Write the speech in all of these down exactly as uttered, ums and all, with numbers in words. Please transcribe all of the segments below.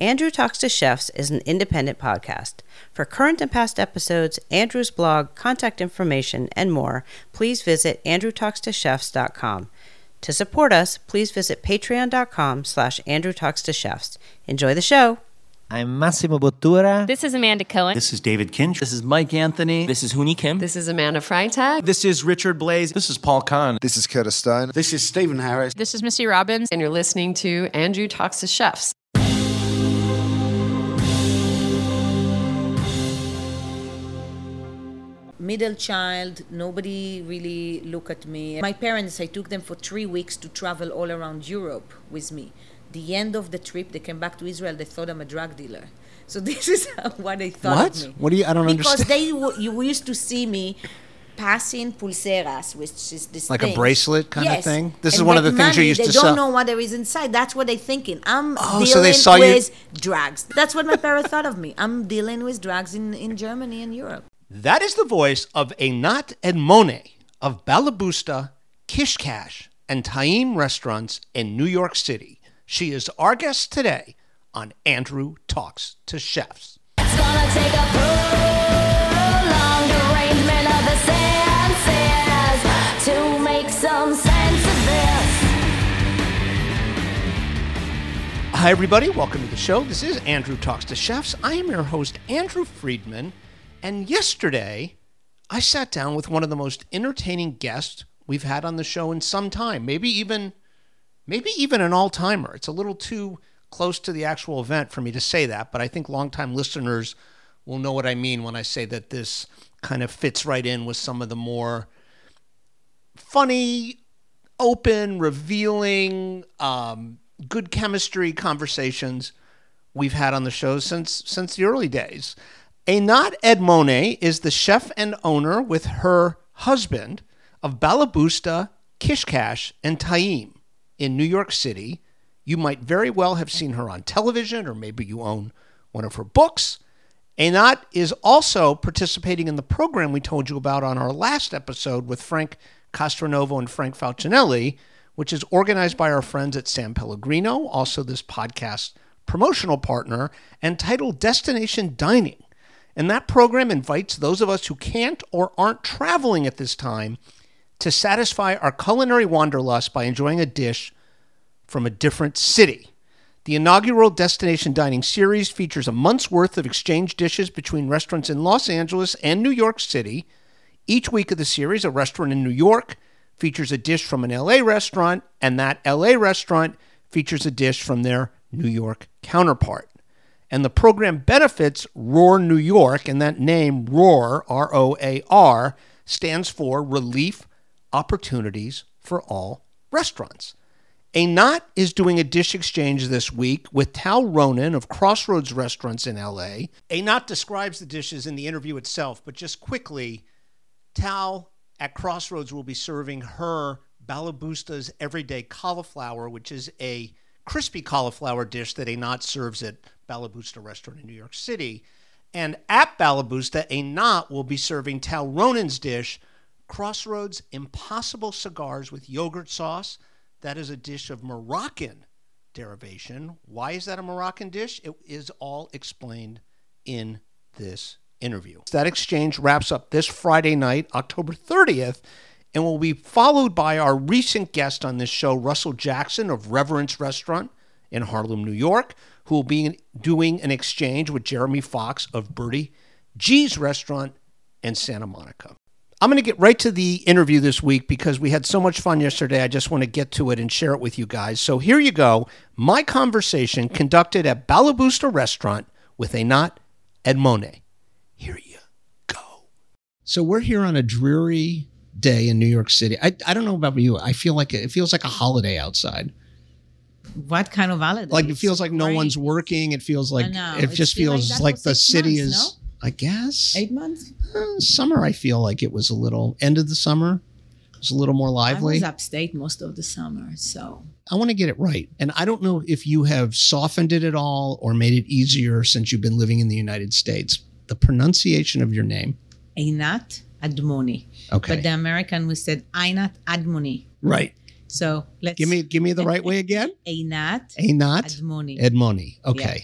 Andrew Talks to Chefs is an independent podcast. For current and past episodes, Andrew's blog, contact information, and more, please visit andrew talks to chefs dot com. To support us, please visit patreon.com slash Andrew Talks to Chefs. Enjoy the show. I'm Massimo Bottura. This is Amanda Cohen. This is David Kinch. This is Mike Anthony. This is Hooni Kim. This is Amanda Freitag. This is Richard Blaze. This is Paul Kahn. This is Curtis Stone. This is Stephen Harris. This is Missy Robbins. And you're listening to Andrew Talks to Chefs. Middle child, nobody really looked at me. My parents, I took them for three weeks to travel all around Europe with me. The end of the trip, they came back to Israel, they thought I'm a drug dealer. So this is what they thought what? of me. What do you, I don't because understand. Because they you used to see me passing pulseras, which is this Like thing. a bracelet kind yes. of thing? This and is one of the money, things you used they to sell. They sell. don't know what there is inside. That's what they're thinking. I'm Oh, dealing so they saw with you... drugs. That's what my parents thought of me. I'm dealing with drugs in, in Germany and Europe. That is the voice of Einat Edmone of Balabusta, Kishkash, and Taim restaurants in New York City. She is our guest today on Andrew Talks to Chefs. It's gonna take a prolonged arrangement of the senses to make some sense of this. Hi, everybody. Welcome to the show. This is Andrew Talks to Chefs. I am your host, Andrew Friedman. And yesterday, I sat down with one of the most entertaining guests we've had on the show in some time. Maybe even, maybe even an all-timer. It's a little too close to the actual event for me to say that, but I think longtime listeners will know what I mean when I say that this kind of fits right in with some of the more funny, open, revealing, um, good chemistry conversations we've had on the show since since the early days. Einat Edmone is the chef and owner with her husband of Balabusta, Kishkash, and Taim in New York City. You might very well have seen her on television, or maybe you own one of her books. Einat is also participating in the program we told you about on our last episode with Frank Castronovo and Frank Falcinelli, which is organized by our friends at San Pellegrino, also this podcast's promotional partner, and titled Destination Dining. And that program invites those of us who can't or aren't traveling at this time to satisfy our culinary wanderlust by enjoying a dish from a different city. The inaugural Destination Dining series features a month's worth of exchange dishes between restaurants in Los Angeles and New York City. Each week of the series, a restaurant in New York features a dish from an L A restaurant, and that L A restaurant features a dish from their New York counterpart. And the program benefits Roar New York, and that name, Roar, R O A R, stands for Relief Opportunities for All Restaurants. Einat is doing a dish exchange this week with Tal Ronen of Crossroads Restaurants in L A. Einat describes the dishes in the interview itself, but just quickly, Tal at Crossroads will be serving her Balabusta's Everyday Cauliflower, which is a crispy cauliflower dish that Einat serves at Balabusta restaurant in New York City. And at Balabusta, Einat will be serving Tal Ronen's dish, Crossroads Impossible Cigars with Yogurt Sauce. That is a dish of Moroccan derivation. Why is that a Moroccan dish? It is all explained in this interview. That exchange wraps up this Friday night, October thirtieth, and will be followed by our recent guest on this show, Russell Jackson of Reverence Restaurant in Harlem, New York, who will be doing an exchange with Jeremy Fox of Bertie G's Restaurant in Santa Monica. I'm going to get right to the interview this week because we had so much fun yesterday. I just want to get to it and share it with you guys. So here you go. My conversation conducted at Balabusta Restaurant with Einat Edmone. Here you go. So we're here on a dreary day in New York City. I, I don't know about you. I feel like it feels like a holiday outside. What kind of holiday? Like it feels like no Great. one's working. It feels like it It's just feel feels like, that like for the six city months, is, no? I guess. Eight months? Uh, summer, I feel like it was a little, end of the summer, it was a little more lively. I was upstate most of the summer, so. I want to get it right. And I don't know if you have softened it at all or made it easier since you've been living in the United States. The pronunciation of your name. Einat Edmone. Okay. But the American we said Einat Edmone. Right. So let's give me give me the right way again. Einat Einat Edmone. Edmone. Okay.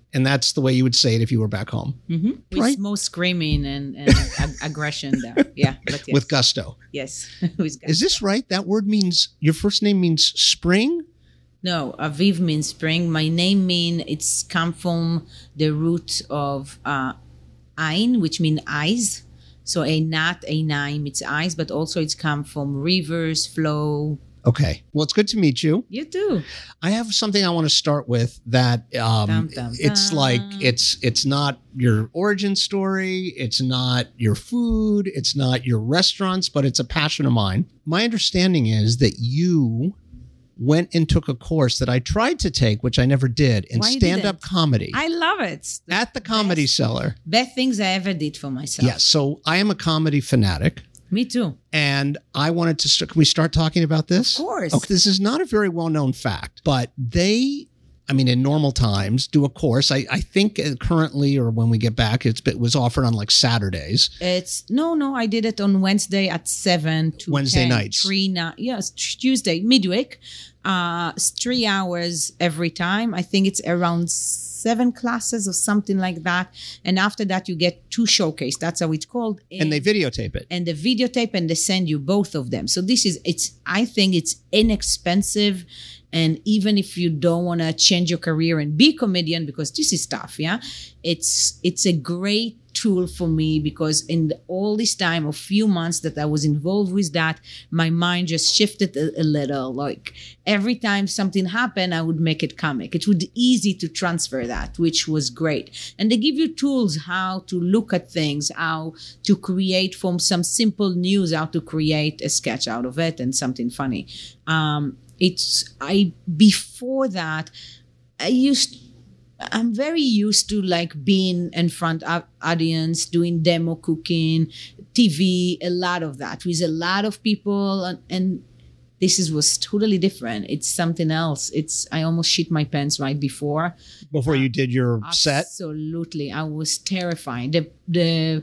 And that's the way you would say it if you were back home. Mm-hmm. With Right. more screaming and, and ag- aggression there. Yeah. But yes. With gusto. Yes. With Is this right? That word means, your first name means spring? No, Aviv means spring. My name mean it's come from the root of uh, Ein, which mean eyes. So a not a nine, it's eyes, but also it's come from rivers, flow. Okay. Well, it's good to meet you. You too. I have something I want to start with that um, Dum, dum, it's dum. like it's it's not your origin story, it's not your food, it's not your restaurants, but it's a passion of mine. My understanding is that you went and took a course that I tried to take, which I never did, in Why you stand-up didn't? comedy I love it. It's the at the Comedy best, Cellar. best things I ever did for myself. Yes. So I am a comedy fanatic. Me too. And I wanted to start, can we start talking about this? Of course. Okay, this is not a very well-known fact, but they, I mean, in normal times, do a course. I, I think currently, or when we get back, it's, it was offered on like Saturdays. It's no, no. I did it on Wednesday at seven to Wednesday ten, nights. Three night, yes, Tuesday midweek. Uh, it's three hours every time. I think it's around seven classes or something like that. And after that, you get two showcase. That's how it's called. And they videotape it. and the videotape, and they send you both of them. So this is it's. I think it's inexpensive. And even if you don't want to change your career and be a comedian, because this is tough, yeah, it's it's a great tool for me, because in the, all this time of few months that I was involved with that, my mind just shifted a, a little. Like every time something happened, I would make it comic. It would be easy to transfer that, which was great. And they give you tools how to look at things, how to create from some simple news, how to create a sketch out of it and something funny. Um, it's I before that, I used. I'm very used to like being in front of audience, doing demo cooking, T V, a lot of that with a lot of people, and, and this is was totally different. It's something else. It's I almost shit my pants right before. Before you did your set? Absolutely, I was terrified. The the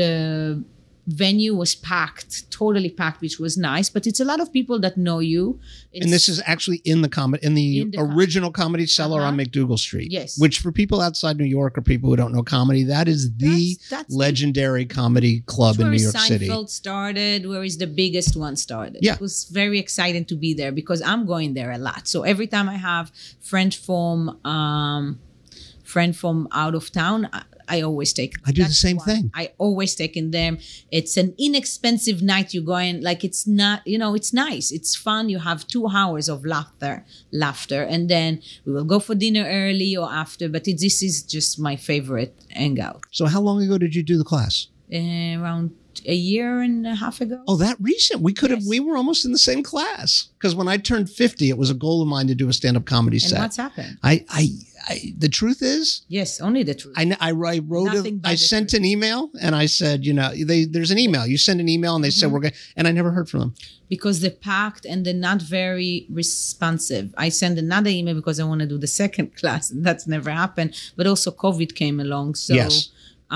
the venue was packed, totally packed, which was nice. But it's a lot of people that know you. It's, And this is actually in the comedy, in the, In the com- original Comedy Cellar Uh-huh. on McDougal Street. Yes. Which for people outside New York or people who don't know comedy, that is the That's- that's the- legendary comedy club in where New York Seinfeld City. started, where is the biggest one started. Yeah. It was very exciting to be there because I'm going there a lot. So every time I have friend from um friend from out of town, I, I always take I do the that's same one. thing. I always take in them. It's an inexpensive night. You go in, like it's not, you know, it's nice. It's fun. You have two hours of laughter, laughter, and then we will go for dinner early or after. But it, this is just my favorite hangout. So how long ago did you do the class? Uh, around a year and a half ago. Oh, that recent. We could have, Yes. we were almost in the same class. Because when I turned fifty, it was a goal of mine to do a stand-up comedy and set. what's happened? I, I, I, the truth is, Yes, only the truth. I, kn- I, I wrote, a, Nothing but I the sent truth. an email and I said, you know, they, there's an email. You send an email and they Mm-hmm. said, we're going to, and I never heard from them. Because they're packed and they're not very responsive. I send another email because I want to do the second class, and that's never happened. But also COVID came along. So Yes.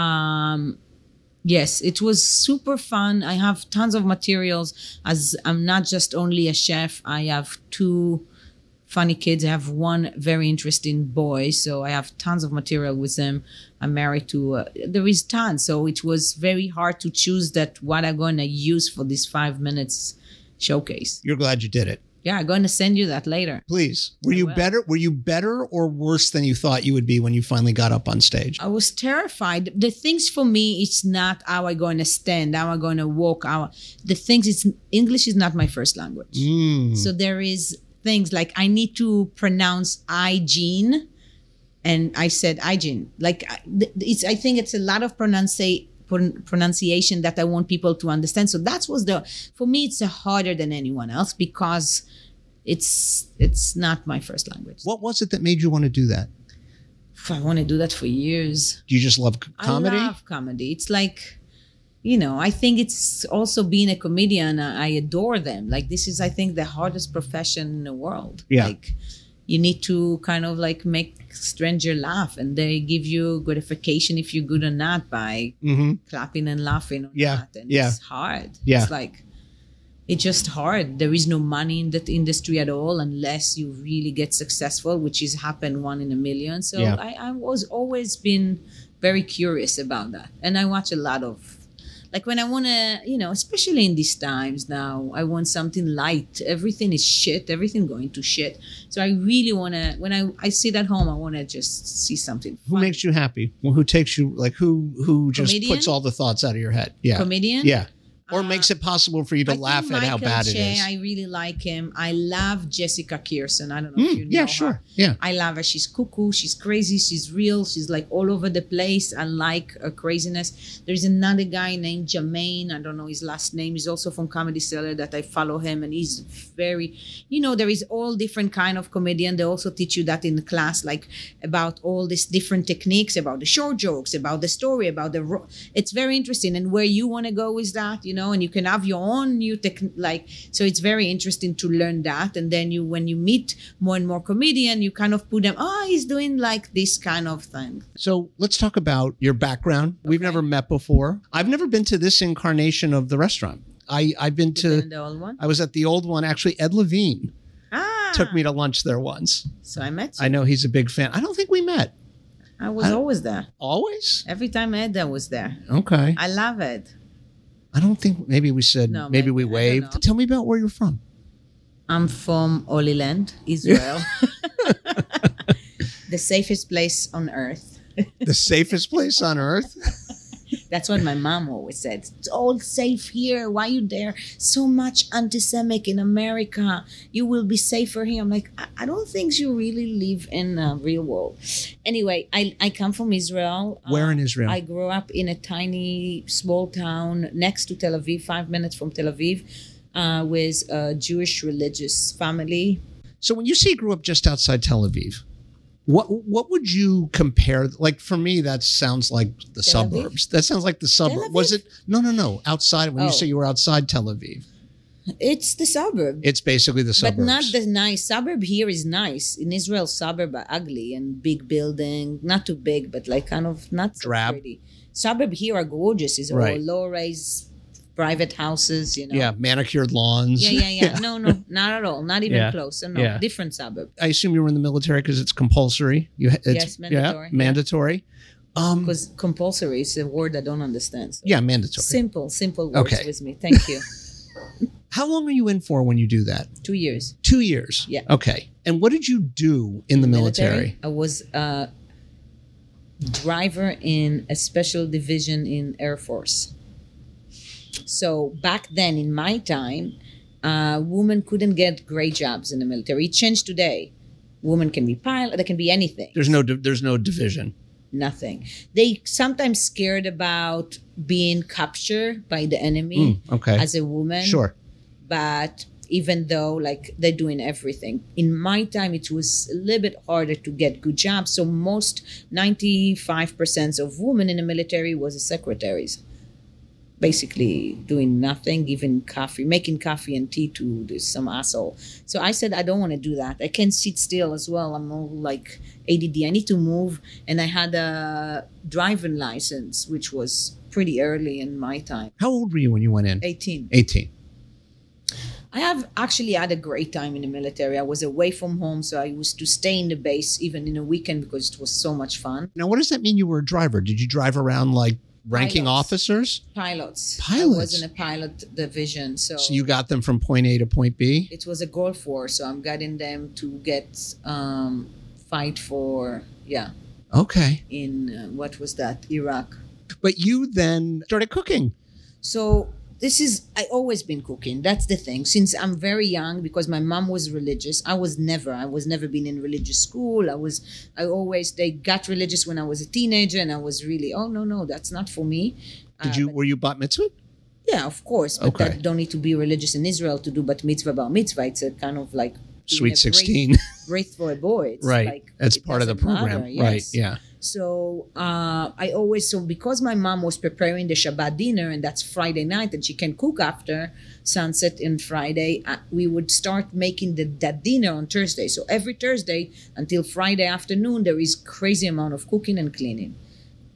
um yes, it was super fun. I have tons of materials, as I'm not just only a chef. I have two funny kids. I have one very interesting boy, so I have tons of material with them. I'm married to, uh, there is tons. So it was very hard to choose that what I'm going to use for this five minutes showcase. You're glad you did it. Yeah, I'm going to send you that later. Please. Were I you will. better? Were you better or worse than you thought you would be when you finally got up on stage? I was terrified. The things for me, it's not how I'm going to stand, how I'm going to walk. How, the things, it's English is not my first language. Mm. So there is things like I need to pronounce hygiene, and I said hygiene. Like I- it's, I think it's a lot of pronunciation. pronunciation that I want people to understand. So that was the, for me, it's harder than anyone else because it's it's not my first language. What was it that made you want to do that? I want to do that for years. Do you just love c- comedy? I love comedy. It's like, you know, I think it's also being a comedian. I I adore them. Like this is, I think, the hardest profession in the world. Yeah. Like you need to kind of like make stranger laugh, and they give you gratification if you're good or not by Mhm. clapping and laughing or Yeah, not. And yeah. it's hard. Yeah. It's like, it's just hard. There is no money in that industry at all unless you really get successful, which is happened one in a million. So Yeah. I, I was always been very curious about that. And I watch a lot of, like when I want to, you know, especially in these times now, I want something light. Everything is shit. Everything going to shit. So I really want to, when I, I sit at home, I want to just see something Who fun. makes you happy? Well, who takes you, like, who who just Comedian? puts all the thoughts out of your head? Yeah. Comedian? Yeah. Or Uh, makes it possible for you to I laugh think at how Michael bad it Che, is. I really like him. I love Jessica Kirsten. I don't know if Mm, you know yeah, her. sure. Yeah. I love her. She's cuckoo. She's crazy. She's real. She's like all over the place. I like her craziness. There's another guy named Jermaine. I don't know his last name. He's also from Comedy Cellar that I follow him, and he's very, you know, there is all different kind of comedian. They also teach you that in the class, like about all these different techniques, about the short jokes, about the story, about the. Ro- it's very interesting, and where you want to go with that, you know, and you can have your own new technique. Like, so it's very interesting to learn that, and then you, when you meet more and more comedian, you kind of put them. Oh, he's doing like this kind of thing. So let's talk about your background. We've never met before. I've never been to this incarnation of the restaurant. I, I've been to, Then the old one. I was at the old one. Actually, Ed Levine Ah, took me to lunch there once. So I met you. I know he's a big fan. I don't think we met. I was I- always there. Always? Every time Edda was there. Okay. I love it. I don't think, maybe we said, No, maybe, maybe. we I don't waved. know. Tell me about where you're from. I'm from Holy Land, Israel. The safest place on earth. The safest place on earth? That's what my mom always said. It's all safe here. Why you there? So much anti-Semitic in America. You will be safer here. I'm like, I, I don't think you really live in the real world. Anyway, I, I come from Israel. Where in Uh, Israel? I grew up in a tiny, small town next to Tel Aviv, five minutes from Tel Aviv, uh, with a Jewish religious family. So when you say you grew up just outside Tel Aviv, what what would you compare? Like for me, that sounds like the Tel Aviv? suburbs. That sounds like the suburb. Aviv? Was it? No, no, no. Outside. When you Oh. say you were outside Tel Aviv, It's the suburb. it's basically the suburbs. But not the nice suburb here is nice. In Israel, suburb are ugly and big building, not too big, but like kind of not so Drab. pretty. Suburb here are gorgeous. It's all Right. low rise, private houses. You know. yeah, manicured lawns. Yeah, yeah, yeah. No, no, not at all. Not even Yeah. close. So no, Yeah. different suburb. I assume you were in the military because it's compulsory. You it's, Yes, mandatory, Yeah, yeah. mandatory. Um, Because compulsory is a word I don't understand. So yeah, mandatory. Simple, simple words Okay. with me. Thank you. How long are you in for when you do that? Two years. Two years. Yeah. Okay. And what did you do in the military? I was a driver in a special division in Air Force. So back then, in my time, uh, women couldn't get great jobs in the military. It changed today. Women can be pilot. They can be anything. There's no di- there's no division. Nothing. They sometimes scared about being captured by the enemy Mm, okay. as a woman. Sure. But even though like they're doing everything, in my time it was a little bit harder to get good jobs. So most ninety-five percent of women in the military was secretaries, basically doing nothing, giving coffee, making coffee and tea to this, some asshole. So I said, I don't want to do that. I can't sit still as well. I'm all like A D D. I need to move. And I had a driving license, which was pretty early in my time, How old were you when you went in? eighteen. eighteen. I have actually had a great time in the military. I was away from home, so I used to stay in the base even in a weekend because it was so much fun. Now, what does that mean you were a driver? Did you drive around like ranking Pilots. officers? Pilots. Pilots? I was in a pilot division, so, So you got them from point A to point B? it was a Gulf War. So I'm getting them to get um, fight for yeah Okay. in uh, what was that Iraq. But you then started cooking. So this is, I always been cooking. That's the thing. Since I'm very young, because my mom was religious, I was never, I was never been in religious school. I was, I always, they got religious when I was a teenager and I was really, oh, no, no, that's not for me. Did Uh, you, but- were you bat mitzvah? Yeah, of course. But Okay. that don't need to be religious in Israel to do bat mitzvah, bar mitzvah. It's a kind of like doing Sweet a sixteen. Wreath, wreath for a boy. It's Right. like, That's it part of the doesn't program. matter, Right. yes. Yeah. So uh, I always, so because my mom was preparing the Shabbat dinner and that's Friday night and she can cook after sunset and Friday, uh, we would start making the, that dinner on Thursday. So every Thursday until Friday afternoon, there is crazy amount of cooking and cleaning.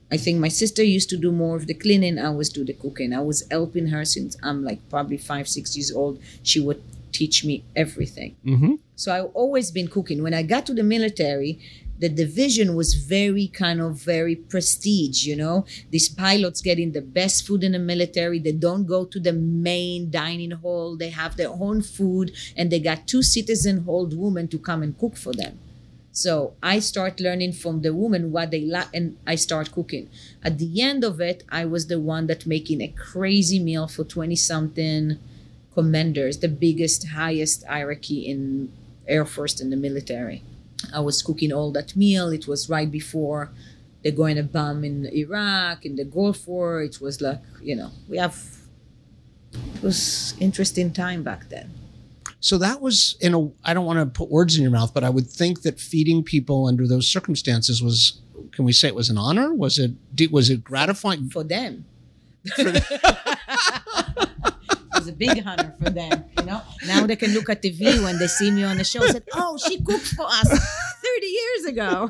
I think my sister used to do more of the cleaning. I was do the cooking. I was helping her since I'm like probably five, six years old. She would teach me everything. Mm-hmm. So I've always been cooking. When I got to the military, the division was very kind of very prestige, you know. These pilots getting the best food in the military. They don't go to the main dining hall. They have their own food, and they got two citizen old women to come and cook for them. So I start learning from the woman what they like, and I start cooking. At the end of it, I was the one that making a crazy meal for twenty-something commanders, the biggest, highest hierarchy in Air Force and the military. I was cooking all that meal. It was right before they're going to bomb in Iraq, in the Gulf War. It was like, you know, we have, it was interesting time back then. So that was, in a, I don't want to put words in your mouth, but I would think that feeding people under those circumstances was, can we say it was an honor? Was it, was it gratifying? For them. It was a big honor for them, you know. Now they can look at T V when they see me on the show and say, oh, she cooked for us thirty years ago.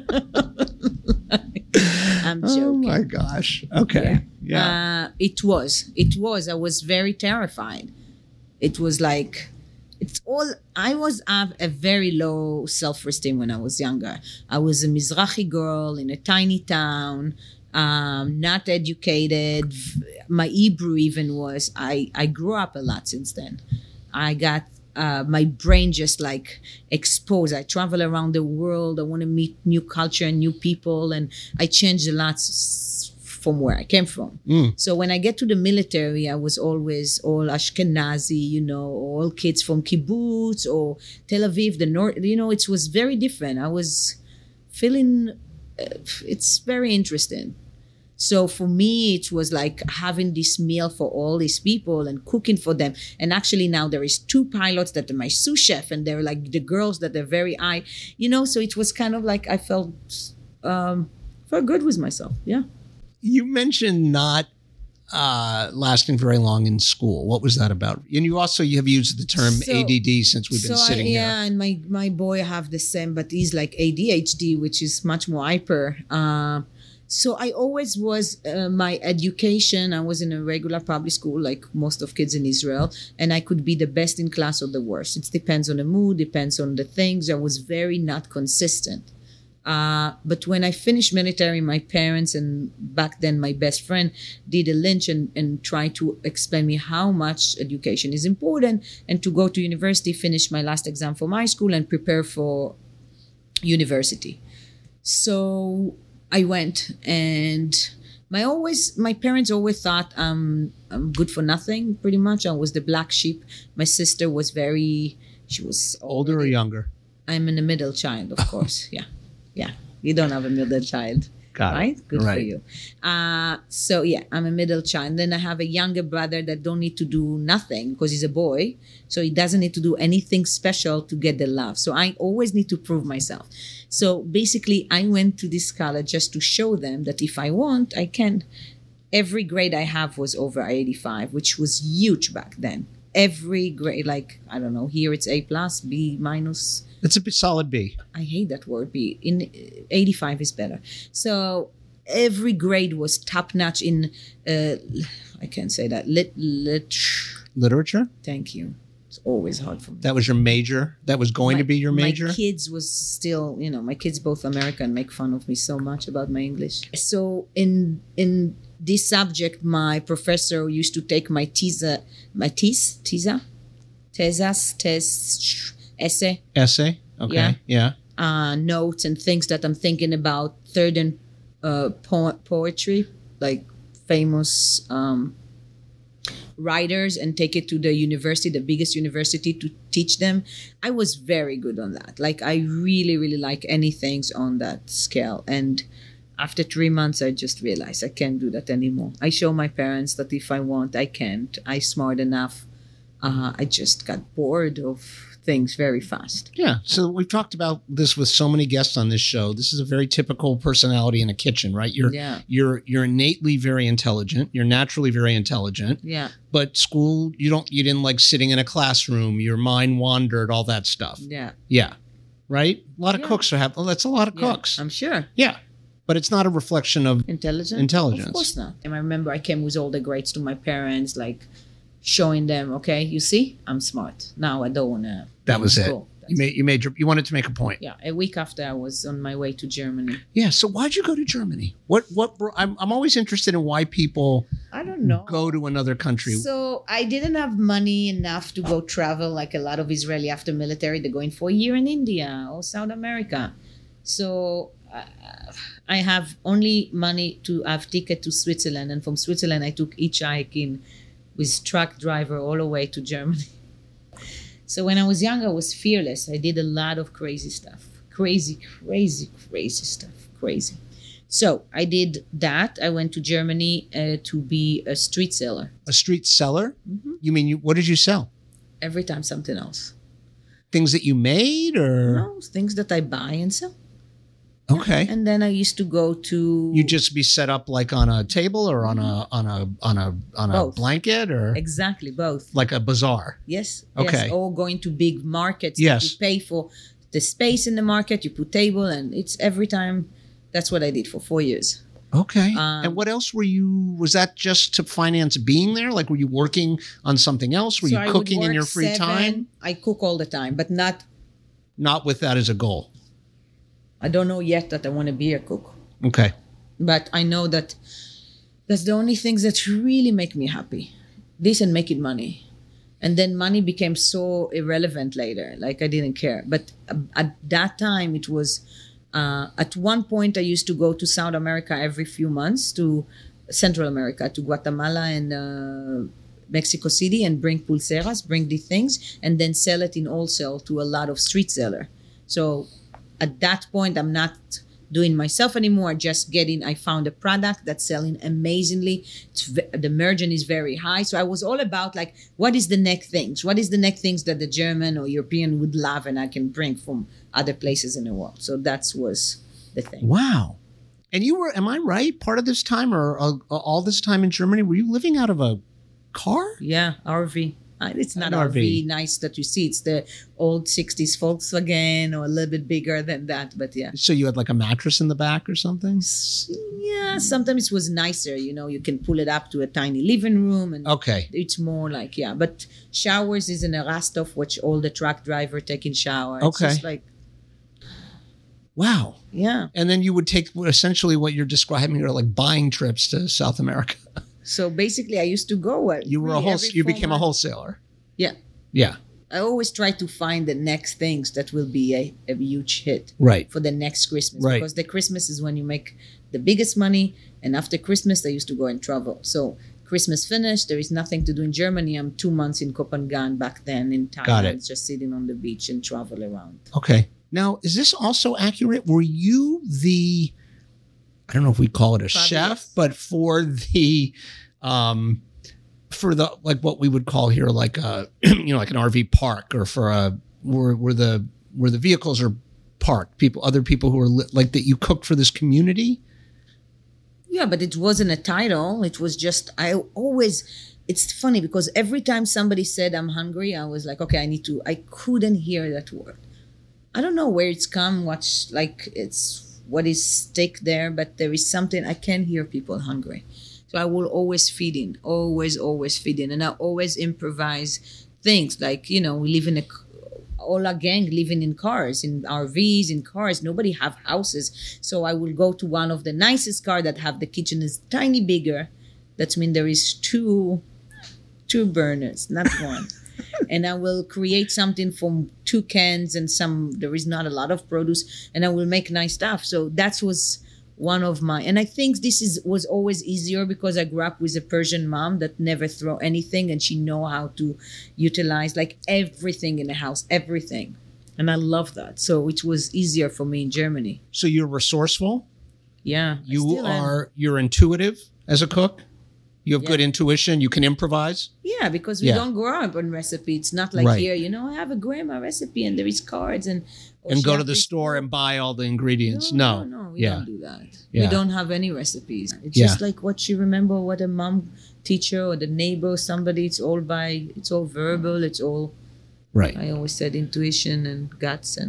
I'm joking. Oh my gosh. Okay. Yeah. yeah. Uh, it was. It was. I was very terrified. It was like, it's all, I was have a very low self-esteem when I was younger. I was a Mizrahi girl in a tiny town, um, not educated. My Hebrew even was, I, I grew up a lot since then. I got, uh, my brain just like exposed. I travel around the world. I want to meet new culture and new people. And I changed a lot s- from where I came from. Mm. So when I get to the military, I was always all Ashkenazi, you know, all kids from kibbutz or Tel Aviv, the north, you know, it was very different. I was feeling, uh, it's very interesting. So for me, it was like having this meal for all these people and cooking for them. And actually now there is two pilots that are my sous chef, and they're like the girls that are very high, you know, so it was kind of like I felt, um, felt good with myself. Yeah. You mentioned not uh, lasting very long in school. What was that about? And you also you have used the term So- A D D since we've been so sitting I, yeah, here. and my my boy have the same, but he's like A D H D, which is much more hyper. Uh, so I always was uh, my education. I was in a regular public school, like most of kids in Israel, and I could be the best in class or the worst. It depends on the mood, depends on the things. I was very not consistent. Uh, but when I finished military, my parents and back then my best friend did a lynch and, and tried to explain me how much education is important and to go to university, finish my last exam for my school and prepare for university. So I went, and my always my parents always thought um, I'm good for nothing, pretty much. I was the black sheep. My sister was very, she was Older or younger? I'm in a middle child, of course. Yeah. Yeah. You don't have a middle child. Got it. Right? Good for Right. you. Uh, so yeah, I'm a middle child. Then I have a younger brother that don't need to do nothing because he's a boy. So he doesn't need to do anything special to get the love. So I always need to prove myself. So basically I went to this college just to show them that if I want, I can. Every grade I have was over eighty-five, which was huge back then. Every grade, like, I don't know, here it's A plus, B minus. It's a bit solid B. I hate that word B. In eighty-five is better. So every grade was top notch in, uh, I can't say that, lit, lit, Literature? thank you. It's always hard for me. That was your major? That was going My- to be your major? My kids was still, you know, my kids both American, make fun of me so much about my English. So in in this subject, my professor used to take my tesa, my tes, tesa, tesas, tes, essay, Essay? Okay. Yeah. Yeah. uh, notes and things that I'm thinking about, third and uh, po- poetry, like famous um, writers, and take it to the university, the biggest university, to teach them. I was very good on that. Like I really, really like anything on that scale. And after three months, I just realized I can't do that anymore. I show my parents that if I want, I can't. I'm smart enough. Uh, I just got bored of things very fast. Yeah. So we've talked about this with so many guests on this show. This is a very typical personality in a kitchen, right? You're Yeah. you're you're innately very intelligent. You're naturally very intelligent. Yeah. But school, you don't you didn't like sitting in a classroom. Your mind wandered, all that stuff. Yeah. Yeah. Right? A lot of Yeah. cooks are have well, that's a lot of Yeah, cooks. I'm sure. yeah. but it's not a reflection of Intelligence? Intelligence. Of course not. And I remember I came with all the grades to my parents, like showing them, okay, you see, I'm smart. Now I don't want to. that was it. School. You made you made your, you wanted to make a point. Yeah, a week after I was on my way to Germany. Yeah. So why'd you go to Germany? What what? bro- I'm I'm always interested in why people I don't know. go to another country. So I didn't have money enough to go travel like a lot of Israeli after military. They're going for a year in India or South America. So uh, I have only money to have ticket to Switzerland, and from Switzerland I took hitchhiking with truck driver all the way to Germany. So when I was younger, I was fearless. I did a lot of crazy stuff. Crazy, crazy, crazy stuff. Crazy. So I did that. I went to Germany uh, to be a street seller. A street seller? Mm-hmm. You mean you? What did you sell? Every time something else. Things that you made, or No, things that I buy and sell. okay? And then I used to go to You just be set up like on a table or on a on a on a on a Both. blanket or exactly both. like a bazaar. Yes. Okay. Yes. Or going to big markets. Yes. That you pay for the space in the market. You put table, and it's every time. That's what I did for four years. Okay. Um, and what else were you? Was that just to finance being there? Like, were you working on something else? Were So I you would cooking in work your free seven- time? I cook all the time, but not. Not with that as a goal. I don't know yet that I want to be a cook, Okay. but I know that that's the only things that really make me happy. This and making money. And then money became so irrelevant later. Like I didn't care. But uh, at that time, it was, uh, at one point, I used to go to South America every few months, to Central America, to Guatemala and uh, Mexico City, and bring pulseras, bring the things, and then sell it in wholesale to a lot of street seller. So at that point, I'm not doing myself anymore, just getting, I found a product that's selling amazingly. It's, v- the margin is very high. So I was all about like, what is the next things? What is the next things that the German or European would love and I can bring from other places in the world? So that was the thing. Wow. And you were, am I right? Part of this time or uh, all this time in Germany, were you living out of a car? Yeah, R V. Uh, It's not An R R V. V. Nice that you see. It's the old sixties Volkswagen or a little bit bigger than that. But yeah. So you had like a mattress in the back or something? Yeah, sometimes it was nicer. You know, you can pull it up to a tiny living room, and Okay. it's more like, yeah. But showers is in a Rostov, which all the truck driver taking shower. It's Okay. just like, Wow. yeah. And then you would take essentially what you're describing are like buying trips to South America. So basically, I used to go. Uh, You were a really whole, every you four became a months. wholesaler. Yeah. Yeah. I always try to find the next things that will be a, a huge hit. Right. For the next Christmas. Right. Because the Christmas is when you make the biggest money. And after Christmas, I used to go and travel. So Christmas finished. There is nothing to do in Germany. I'm two months in Copenhagen back then in Thailand. Got it. Just sitting on the beach and travel around. Okay. Now, is this also accurate? Were you the, I don't know if we call it a Probably chef, yes. but for the, um, for the, like what we would call here, like a, you know, like an R V park, or for a, where, where the, where the vehicles are parked, people, other people who are li- like that you cooked for this community? Yeah, but it wasn't a title. It was just, I always, it's funny because every time somebody said I'm hungry, I was like, okay, I need to, I couldn't hear that word. I don't know where it's come, what's like, it's, what is stick there, but there is something, I can hear people hungry. So I will always feed in, always, always feed in. And I always improvise things like, you know, we live in a, all our gang living in cars, in R Vs, in cars. Nobody have houses. So I will go to one of the nicest car that have the kitchen is tiny bigger. That means there is two, two burners, not one. And I will create something from two cans and some, there is not a lot of produce, and I will make nice stuff. So that was one of my, and I think this is was always easier because I grew up with a Persian mom that never throw anything, and she know how to utilize like everything in the house, everything. And I love that. So it was easier for me in Germany. So you're resourceful. Yeah. I You still am. are, you're intuitive as a cook. You have Yeah. good intuition. You can improvise. Yeah, because we Yeah. don't grow up on recipe. It's not like Right. here, you know, I have a grandma recipe and there is cards and or And she go to have the this- store and buy all the ingredients. No, No. no, no, we Yeah. don't do that. Yeah. We don't have any recipes. It's Yeah. just like what you remember, what a mom teacher or the neighbor, somebody. It's all by, it's all verbal. It's all. Right. I always said intuition and guts, and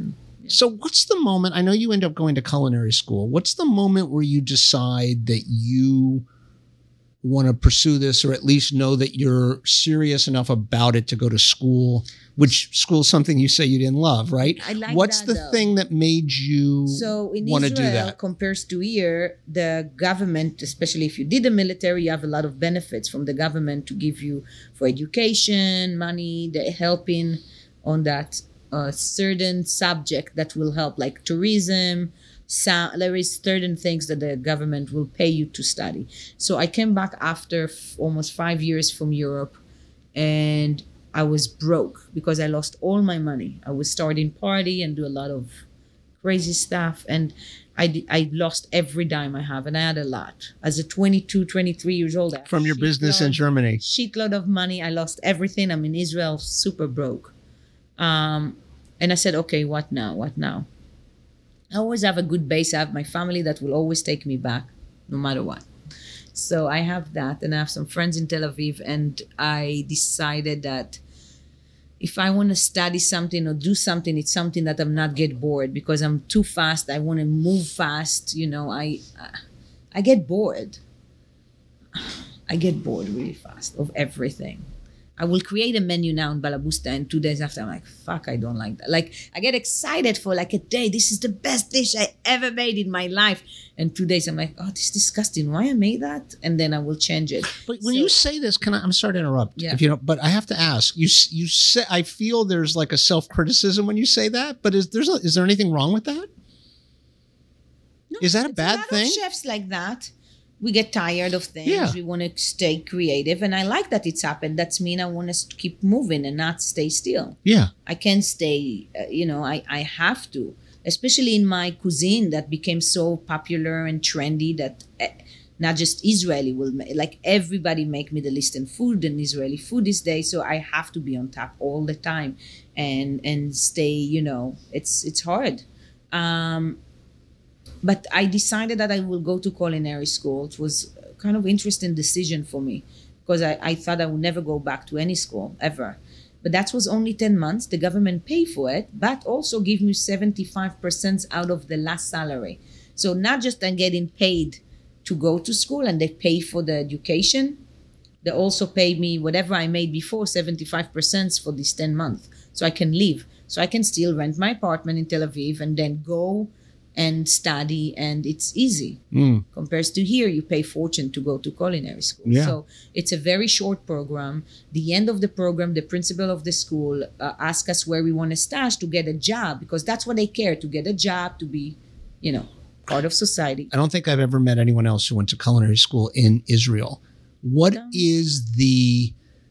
So what's the moment, I know you end up going to culinary school. What's the moment where you decide that you want to pursue this, or at least know that you're serious enough about it to go to school, which school is something you say you didn't love, right? I like What's that, the though. thing that made you So in want to Israel, do that? compared to here, the government, especially if you did the military, you have a lot of benefits from the government to give you for education, money, the helping on that uh, certain subject that will help, like tourism. So there is certain things that the government will pay you to study. So I came back after f- almost five years from Europe, and I was broke because I lost all my money. I was starting party and do a lot of crazy stuff, and I, di- I lost every dime I have, and I had a lot. As a twenty-two, twenty-three years old, I had From your shitload- business in Germany. Shitload of money. I lost everything. I'm in Israel, super broke. Um, and I said, okay, what now? What now? I always have a good base. I have my family that will always take me back, no matter what. So I have that, and I have some friends in Tel Aviv, and I decided that if I want to study something or do something, it's something that I'm not get bored, because I'm too fast. I want to move fast. You know, I I get bored. I get bored really fast of everything. I will create a menu now in Balabusta, and two days after I'm like, fuck, I don't like that. Like, I get excited for like a day. This is the best dish I ever made in my life. And two days I'm like, oh, this is disgusting. Why I made that? And then I will change it. But when So- you say this, can I, I'm sorry to interrupt. Yeah. If you don't, but I have to ask, you, s- you say, I feel there's like a self-criticism when you say that, but is there's a, is there anything wrong with that? No, Is that a it's bad lot thing? Of chefs like that. We get tired of things. Yeah. We want to stay creative, and I like that it's happened. That's mean I want to keep moving and not stay still. Yeah. I can't stay. Uh, you know, I I have to, especially in my cuisine that became so popular and trendy that. Uh, not just Israeli will ma- like everybody make Middle Eastern food and Israeli food these days, so I have to be on top all the time, and and stay. You know, it's it's hard. Um, but I decided that I will go to culinary school. It was kind of interesting decision for me, because I, I thought I would never go back to any school ever. But that was only ten months. The government paid for it, but also give me seventy-five percent out of the last salary. So not just I'm getting paid to go to school and they pay for the education, they also pay me whatever I made before, seventy-five percent for these ten months. So I can leave. So I can still rent my apartment in Tel Aviv and then go and study, and it's easy. Mm. Compared to here, you pay fortune to go to culinary school. Yeah. So it's a very short program. The end of the program, the principal of the school uh, asked us where we want to stage to get a job, because that's what they care, to get a job, to be, you know, part of society. I don't think I've ever met anyone else who went to culinary school in Israel. What No. is the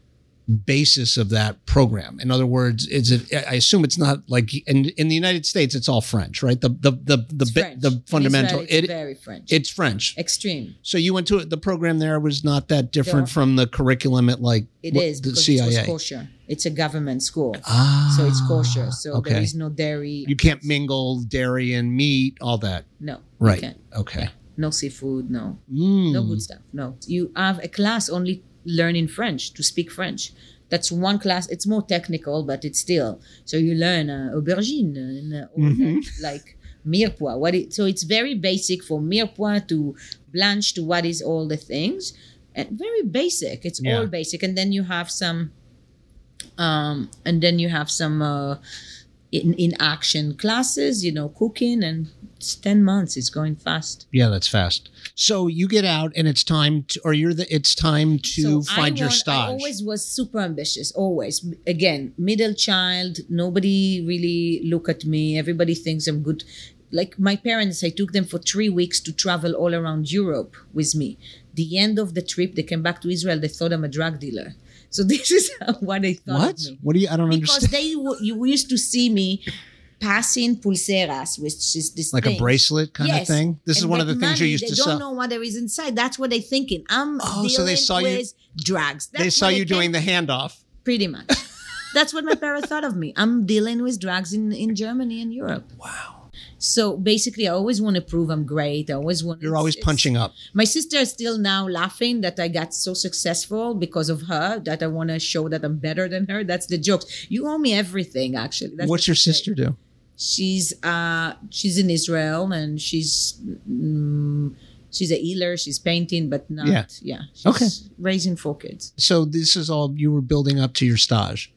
basis of that program? In other words, is it? I assume it's not like in in the United States, it's all French, right? The the the the It's bi- French. the In fundamental. Israel, it's it very French. it's French. Extreme. So you went to it. The program there was not that different Yeah. from the curriculum at like It what- is the because C I it was A. kosher. It's a government school. Ah, So it's kosher. So okay. there is no dairy. You can't mingle dairy and meat, all that. No. you Right. can't. Okay. No seafood. No. Mm. No good stuff. No. You have a class only learning French, to speak French. That's one class. It's more technical, but it's still. So you learn uh, aubergine and uh, all Mhm. that, like mirepoix. What it, so it's very basic from mirepoix to blanche to what is all the things. And very basic. It's Yeah. all basic. And then you have some, um, and then you have some uh, in, in action classes, you know, cooking, and it's ten months. It's going fast. Yeah, that's fast. So you get out and it's time to, or you're the, it's time to So find I your want- stage. I always was super ambitious, always. Again, middle child, nobody really look at me. Everybody thinks I'm good. Like my parents, I took them for three weeks to travel all around Europe with me. The end of the trip, they came back to Israel, they thought I'm a drug dealer. So this is what they thought what? of me. What do you, I don't Because understand. they w- you used to see me passing pulseras, which is this Like a thing. bracelet kind of Yes. thing? This is And one of that the things you money, used they to don't sell. know what there is inside. That's what they're thinking. I'm Oh, dealing so they saw you- with drugs. They That's saw what you came- doing the handoff. pretty much. That's what my parents thought of me. I'm dealing with drugs in, in Germany and Europe. Wow. So basically, I always want to prove I'm great. I always want. You're it's- always it's- punching up. My sister is still now laughing that I got so successful because of her. That I want to show that I'm better than her. That's the jokes. You owe me everything, actually. That's What's what your she say. sister do? She's uh she's in Israel and she's mm, she's a healer. She's painting, but not Yeah. yeah. She's Okay. raising four kids. So this is all you were building up to your stage.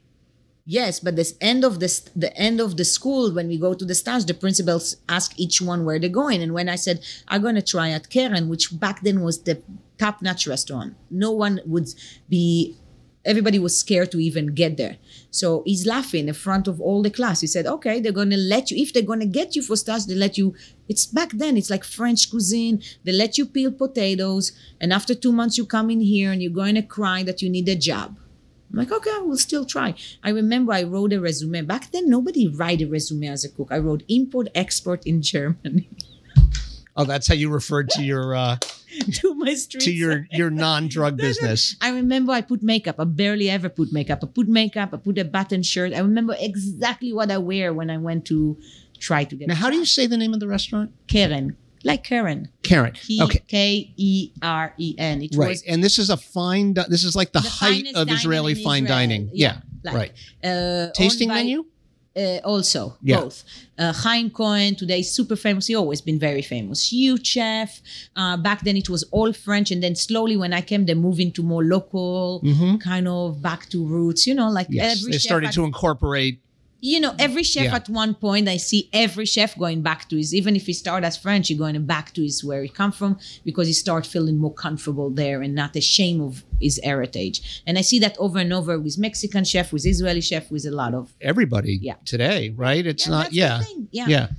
Yes, but this end of this the end of the school, when we go to the stage, the principals ask each one where they're going. And when I said I'm gonna try at Keren, which back then was the top-notch restaurant, no one would be. Everybody was scared to even get there. So he's laughing in front of all the class. He said, okay, they're going to let you, if they're going to get you for stage, they let you, it's back then, it's like French cuisine. They let you peel potatoes. And after two months, you come in here and you're going to cry that you need a job. I'm like, okay, we'll still try. I remember I wrote a resume. Back then, nobody write a resume as a cook. I wrote import, export in Germany. Oh, that's how you referred to your uh, to my street to your sign. your non-drug business. I remember I put makeup. I barely ever put makeup. I put makeup. I put a button shirt. I remember exactly what I wear when I went to try to get. Now, a how do job. you say the name of the restaurant? Keren, like Keren. Karen. K Okay. K E R E N. It Right. was And this is a fine, di- this is like the, the height finest of dining Israeli in fine Israel. dining. Yeah. like, right. Uh, Tasting owned by- menu? Uh, also, Yeah. both. Uh, Chaim Cohen, today super famous. He always been very famous. Huge chef. Uh, back then it was all French. And then slowly when I came, they moved into more local, kind of back to roots, you know, like Mm-hmm. Yes. every They chef started had- to incorporate. You know, every chef Yeah. at one point, I see every chef going back to his, even if he started as French, you're going back to his where he come from because he start feeling more comfortable there and not ashamed of his heritage. And I see that over and over with Mexican chef, with Israeli chef, with a lot of. Everybody Yeah. today, right? It's Yeah, not, that's the yeah. thing. Yeah. Yeah.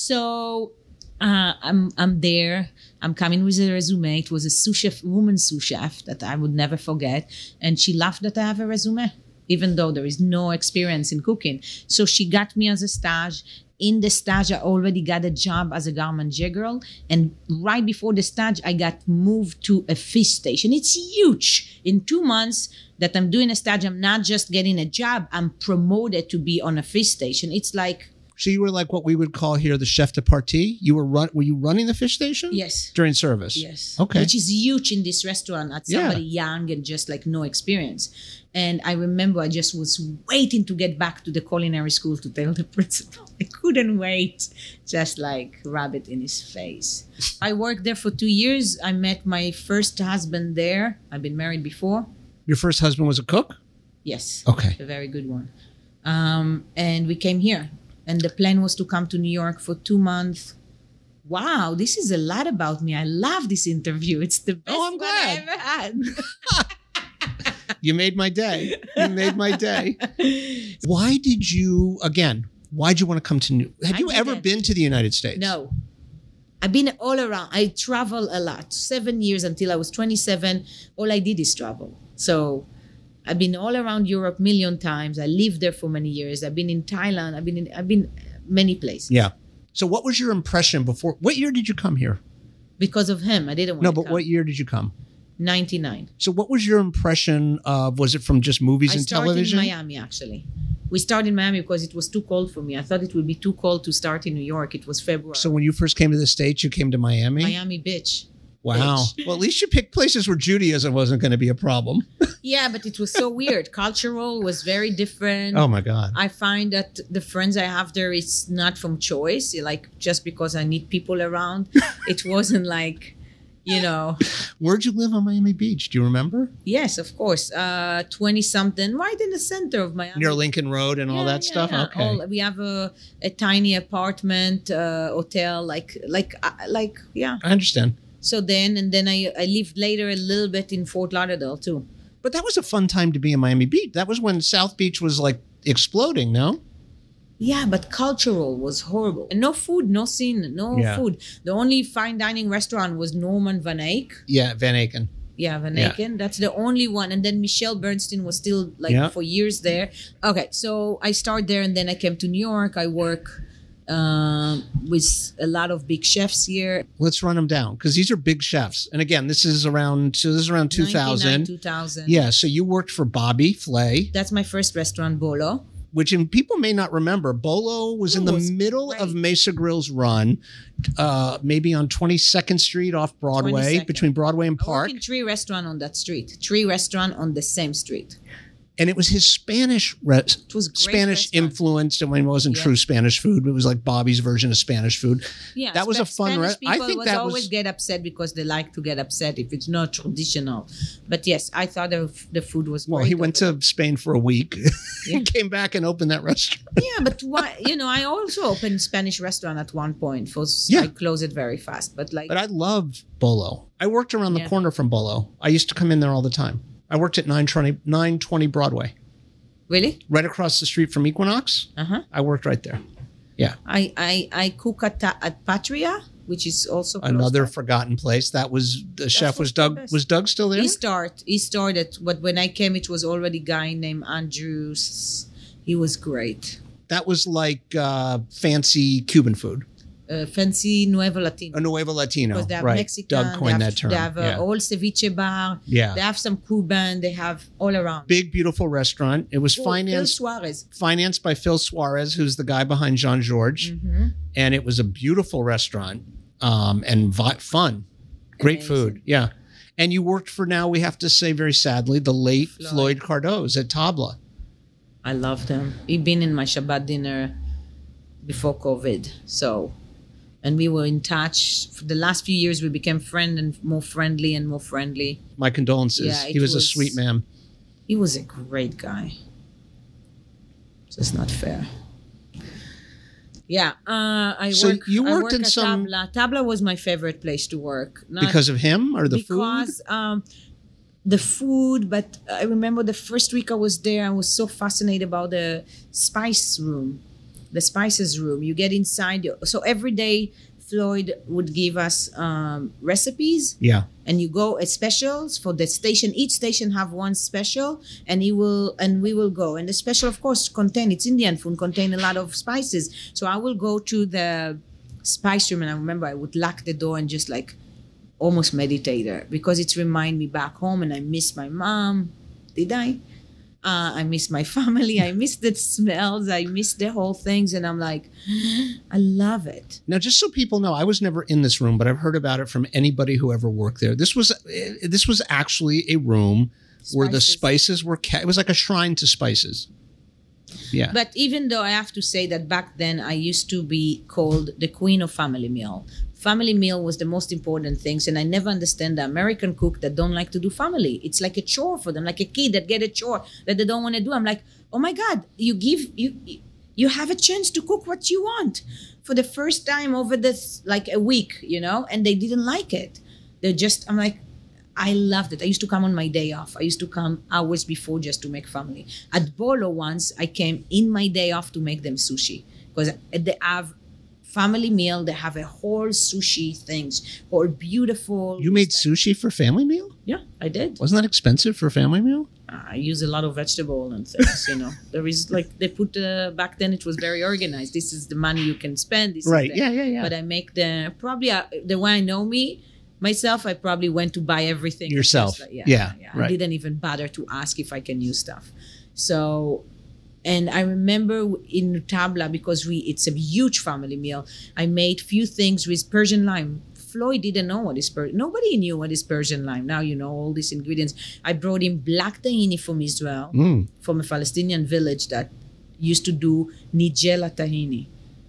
So uh, I'm I'm there. I'm coming with a resume. It was a sous chef, woman sous chef that I would never forget, and she laughed that I have a resume, even though there is no experience in cooking. So she got me as a stage. In the stage, I already got a job as a garmanger girl. And right before the stage, I got moved to a fish station. It's huge. In two months that I'm doing a stage, I'm not just getting a job, I'm promoted to be on a fish station. It's like, So you were like what we would call here the chef de partie. You were run. Were you running the fish station? yes. During service. Yes. Okay. Which is huge in this restaurant at Yeah. somebody young and just like no experience. And I remember I just was waiting to get back to the culinary school to tell the principal. I couldn't wait. Just like rub it in his face. I worked there for two years. I met my first husband there. I've been married before. Your first husband was a cook? Yes. Okay. A very good one. Um, and we came here. And the plan was to come to New York for two months. Wow, this is a lot about me. I love this interview. It's the best Oh, I'm one I glad. ever had. You made my day. You made my day. Why did you, again, why'd you want to come to New Have I you ever didn't. been to the United States? No. I've been all around. I travel a lot. Seven years until I was twenty-seven. All I did is travel. So I've been all around Europe a million times. I lived there for many years. I've been in Thailand. I've been in I've been many places. Yeah. So what was your impression before? What year did you come here? Because of him. I didn't want No, to but come. what year did you come? ninety-nine. So what was your impression of, was it from just movies I and started television? in Miami, actually. We started in Miami because it was too cold for me. I thought it would be too cold to start in New York. It was February. So when you first came to the States, you came to Miami? Miami bitch. Wow. bitch. Well, at least you picked places where Judaism wasn't going to be a problem. Yeah, but it was so weird. Cultural was very different. Oh, my God. I find that the friends I have there, it's not from choice. Like just because I need people around. It wasn't like, you know. Where'd you live on Miami Beach? Do you remember? Yes, of course. Uh, twenty something, right in the center of Miami. Near Lincoln Road and all Yeah, that yeah, stuff? yeah. Okay. All, we have a, a tiny apartment, uh, hotel, like like uh, like yeah. I understand. So then and then I I lived later a little bit in Fort Lauderdale too. But that was a fun time to be in Miami Beach. That was when South Beach was like exploding, no? Yeah, but cultural was horrible. And no food, no scene, no Yeah. food. The only fine dining restaurant was Norman Van Eyck. Yeah, Van Aken. Yeah, Van Yeah. Aken. That's the only one. And then Michelle Bernstein was still like Yeah. for years there. Okay, so I started there and then I came to New York. I work um, with a lot of big chefs here. Let's run them down because these are big chefs. And again, this is around so this is around two thousand. two thousand. Yeah, so you worked for Bobby Flay, That's my first restaurant, Bolo. which in people may not remember. Bolo was in Oh, the it was middle great. of Mesa Grill's run, uh, maybe on twenty-second Street off Broadway, twenty-second. between Broadway and I work Park. in three restaurants on that street. Three restaurants on the same street. And it was his Spanish, re- was a great Spanish restaurant. influenced. I mean, it wasn't Yeah. true Spanish food. It was like Bobby's version of Spanish food. Yeah, that was a Spa- fun. Spanish Re- people I think was that always was. get upset because they like to get upset if it's not traditional. But yes, I thought the, the food was. Well, great he went over to Spain for a week. He came back and opened that restaurant. there. Yeah, but why? You know, I also opened Spanish restaurant at one point. For Yeah. I closed it very fast, but like. But I love Bolo. I worked around the Yeah. corner from Bolo. I used to come in there all the time. I worked at nine twenty, nine twenty Broadway, Really? right across the street from Equinox. Uh huh. I worked right there. Yeah. I, I I cook at at Patria, which is also close Another by. forgotten place. That was the chef was was the Doug. best. Was Doug still there? He start he started, but when I came, it was already a guy named Andrews. He was great. That was like uh, fancy Cuban food. Uh, fancy Nuevo Latino. A Nuevo Latino. Because they have right. Mexican, Doug coined they have, that term. They have a yeah. whole ceviche bar. Yeah. They have some Cuban. They have all around. Big, beautiful restaurant. It was Oh, Phil financed Suarez. financed by Phil Suarez, who's the guy behind Jean George. Mm-hmm. And it was a beautiful restaurant um, and vi- fun. Great Amazing. food. Yeah. And you worked for, now we have to say very sadly, the late Floyd. Floyd Cardoz at Tabla. I love them. He been in my Shabbat dinner before COVID. So, and we were in touch. For the last few years, we became friend and more friendly and more friendly. My condolences. Yeah, it he was, a was- sweet man. He was a great guy. Just not fair. Yeah, uh, I So work. you I worked work in at some- Tabla. Tabla was my favorite place to work. Not Because of him or the food? because um, the food. But I remember the first week I was there, I was so fascinated about the spice room, the spices room. You get inside. So every day, Floyd would give us um, recipes. Yeah. And you go at specials for the station. Each station have one special, and he will and we will go. And the special, of course, contain it's Indian food, contain a lot of spices. So I will go to the spice room, and I remember I would lock the door and just like almost meditate there because it's remind me back home, and I miss my mom. Did I? Uh, I miss my family. I miss the smells. I miss the whole things, and I'm like, I love it. Now, just so people know, I was never in this room, but I've heard about it from anybody who ever worked there. This was eh, this was actually a room where the Spices. spices were kept. It was like a shrine to spices. Yeah. But even though I have to say that back then I used to be called the queen of family meal. Family meal was the most important things, and I never understand the American cook that don't like to do family. It's like a chore for them, like a kid that get a chore that they don't want to do. I'm like, oh my God, you give you you have a chance to cook what you want for the first time over this like a week, you know, and they didn't like it. They're just I'm like, I loved it. I used to come on my day off. I used to come hours before just to make family. At Bolo once, I came in my day off to make them sushi because they have family meal. They have a whole sushi things, whole beautiful. You made sushi for family meal? Yeah, I did. Wasn't that expensive for family meal? I use a lot of vegetable and things. You know, there is like they put uh, back then. It was very organized. This is the money you can spend. This Right. Is the, Yeah, yeah, yeah. But I make the probably uh, the way I know me. Myself, I probably went to buy everything Yourself. Just, like, Yeah, I right. didn't even bother to ask if I can use stuff. So, and I remember in Tabla because we it's a huge family meal. I made few things with Persian lime. Floyd didn't know what is Persian. Nobody knew what is Persian lime. Now you know all these ingredients. I brought in black tahini from Israel, Mm. from a Palestinian village that used to do nigella tahini.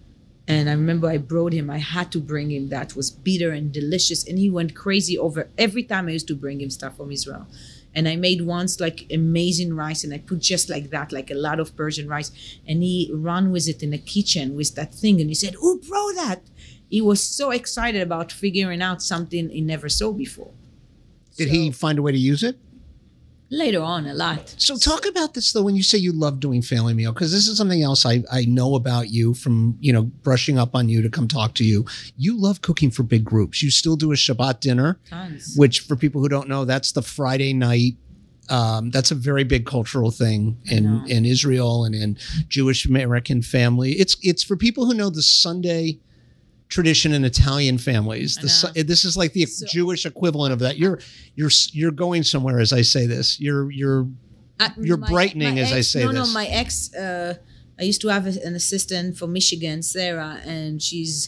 And I remember I brought him, I had to bring him that was bitter and delicious. And he went crazy over every time I used to bring him stuff from Israel. And I made once like amazing rice and I put just like that, like a lot of Persian rice. And he ran with it in the kitchen with that thing. And he said, who brought that? He was so excited about figuring out something he never saw before. Did So, he find a way to use it? Later on, a lot. So talk about this though when you say you love doing family meal, because this is something else I, I know about you from, you know, brushing up on you to come talk to you. You love cooking for big groups. You still do a Shabbat dinner, Tons. which for people who don't know, that's the Friday night. Um, that's a very big cultural thing in, in Israel and in Jewish American family. It's it's for people who know the Sunday tradition in Italian families. The, su- this is like the So- Jewish equivalent of that. You're you're you're going somewhere as I say this. You're you're Uh, You're my- brightening my as I ex- say no, this. No, my ex, uh, I used to have a- an assistant from Michigan, Sarah, and she's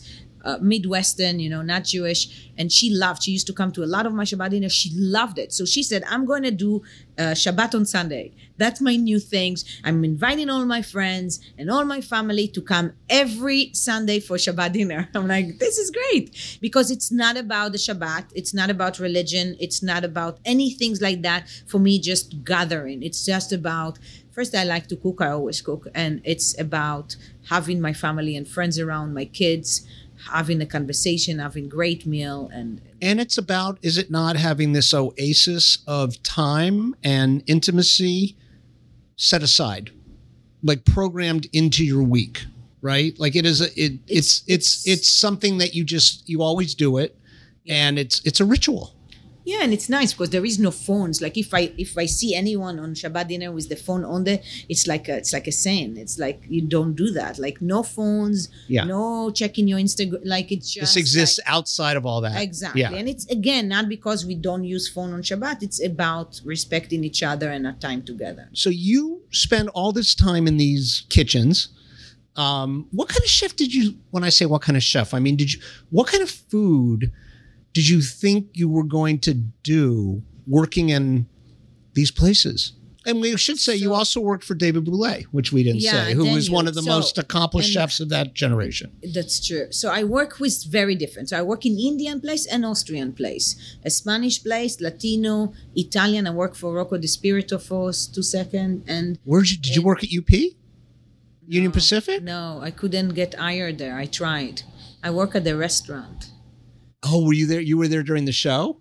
uh, Midwestern, you know, not Jewish. And she loved, she used to come to a lot of my Shabbat dinners. She loved it. So she said, I'm going to do uh, Shabbat on Sunday. That's my new things. I'm inviting all my friends and all my family to come every Sunday for Shabbat dinner. I'm like, this is great. Because it's not about the Shabbat. It's not about religion. It's not about anything like that. For me, just gathering. It's just about, first, I like to cook. I always cook. And it's about having my family and friends around, my kids, having a conversation, having great meal. And And it's about, is it not, having this oasis of time and intimacy set aside, like programmed into your week, right? Like it is a, it, it's, it's, it's, it's something that you just, you always do it. And it's, it's a ritual. Yeah, and it's nice because there is no phones. Like if I if I see anyone on Shabbat dinner with the phone on there, it's like a, it's like a saying. It's like you don't do that. Like no phones, Yeah. no checking your Instagram. Like it's just This exists like, outside of all that. exactly. Yeah. And it's again not because we don't use phone on Shabbat. It's about respecting each other and our time together. So you spend all this time in these kitchens. Um, what kind of chef did you, when I say what kind of chef, I mean, did you, what kind of food did you think you were going to do working in these places? And we should say you So- also worked for David Boulay, which we didn't Yeah, say, who was Daniel. one of the So- most accomplished and- chefs of that generation. That's true. So I work with very different. So I work in Indian place and Austrian place, a Spanish place, Latino, Italian. I work for Rocco Di Spirito for s- two seconds. And Where'd you, did you work at U P? Union No, Pacific? No, I couldn't get hired there. I tried. I work at the restaurant. Oh, were you there? You were there during the show?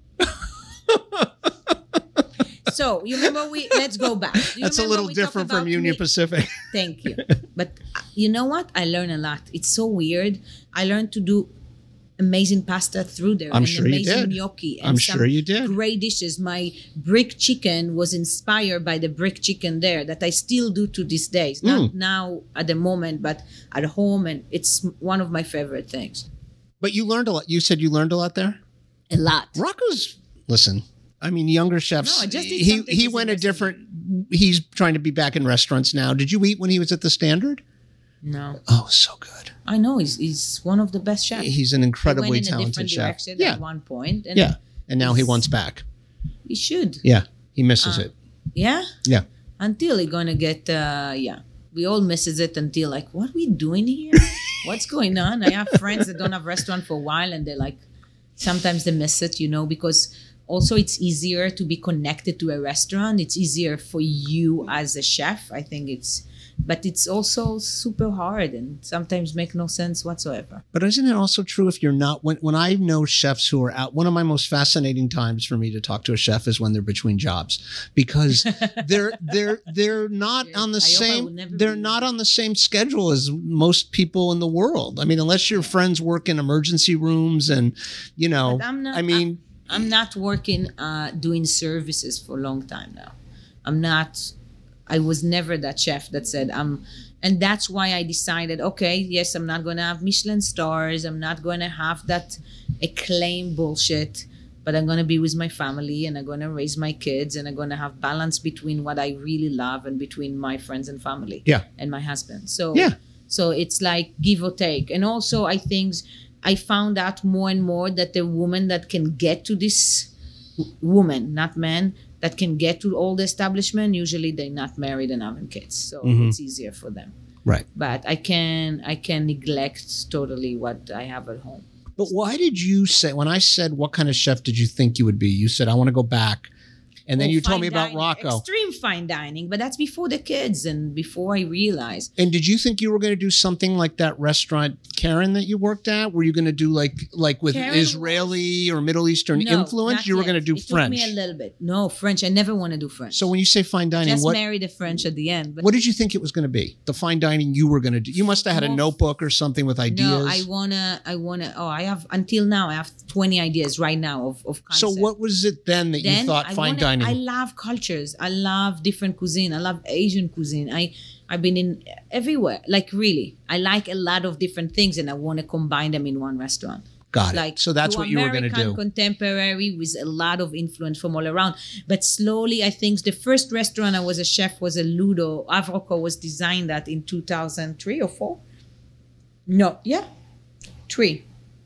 So you remember we? Let's go back. Do you That's a remember little we talked different from about Union me- Pacific. Thank you. But uh, you know what? I learned a lot. It's so weird. I learned to do amazing pasta through there. I'm and sure you amazing did. gnocchi. And I'm some sure you did. Great dishes. My brick chicken was inspired by the brick chicken there that I still do to this day. Not Mm. now at the moment, but at home. And it's one of my favorite things. But you learned a lot. You said you learned a lot there? A lot. Rocco's, listen, I mean, younger chefs. No, I just did he something he with went the a different. He's trying to be back in restaurants now. Did you eat when he was at the Standard? No. Oh, so good. I know he's he's one of the best chefs. He's an He incredibly went in a talented different chef. direction Yeah, at one point, and yeah. And now he he's- wants back. he should. Yeah, he misses Uh, it. Yeah. Yeah. Until he gonna get. Uh, yeah. We all misses it until like, what are we doing here? What's going on? I have friends that don't have restaurant for a while, and they're like, sometimes they miss it, you know, because also it's easier to be connected to a restaurant. It's easier for you as a chef. I think it's. But it's also super hard and sometimes make no sense whatsoever. But isn't it also true if you're not, when, when I know chefs who are out, one of my most fascinating times for me to talk to a chef is when they're between jobs, because they're, they're, they're not Yeah, on the I hope I same, will never they're be- not on the same schedule as most people in the world. I mean, unless your friends work in emergency rooms and, you know, But I'm not- I mean, I'm not working uh, doing services for a long time now. I'm not. I was never that chef that said I'm, and that's why I decided. Okay, yes, I'm not going to have Michelin stars. I'm not going to have that acclaim bullshit. But I'm going to be with my family, and I'm going to raise my kids, and I'm going to have balance between what I really love and between my friends and family. Yeah. And my husband. So Yeah. So it's like give or take. And also, I think I found out more and more that the woman that can get to this w- woman, not man, that can get to all the establishment, usually they're not married and having kids. So Mhm. it's easier for them. right. But I can I can neglect totally what I have at home. But why did you say, when I said, what kind of chef did you think you would be? You said, I want to go back. And then Oh, you told fine me about dining, Rocco. Extreme fine dining, but that's before the kids and before I realized. And did you think you were going to do something like that restaurant, Karen, that you worked at? Were you going to do like like with Karen Israeli or Middle Eastern No, influence? not You were yet. going to do it French. Took me a little bit. No, French. I never want to do French. So when you say fine dining, just what married a French at the end. But what did you think it was going to be? The fine dining you were going to do? You must have had a More- notebook or something with ideas. No, I wanna, I wanna. Oh, I have until now. I have twenty ideas right now of of so concept. what was it then that Then you thought I fine wanna- dining? I love cultures. I love different cuisine. I love Asian cuisine. I I've been in everywhere. Like really, I like a lot of different things, and I want to combine them in one restaurant. Got it. Like So that's do what you were going to American do. Contemporary with a lot of influence from all around. But slowly, I think the first restaurant I was a chef was a Ludo. Avrocco was designed that in two thousand three or four. No, yeah, three.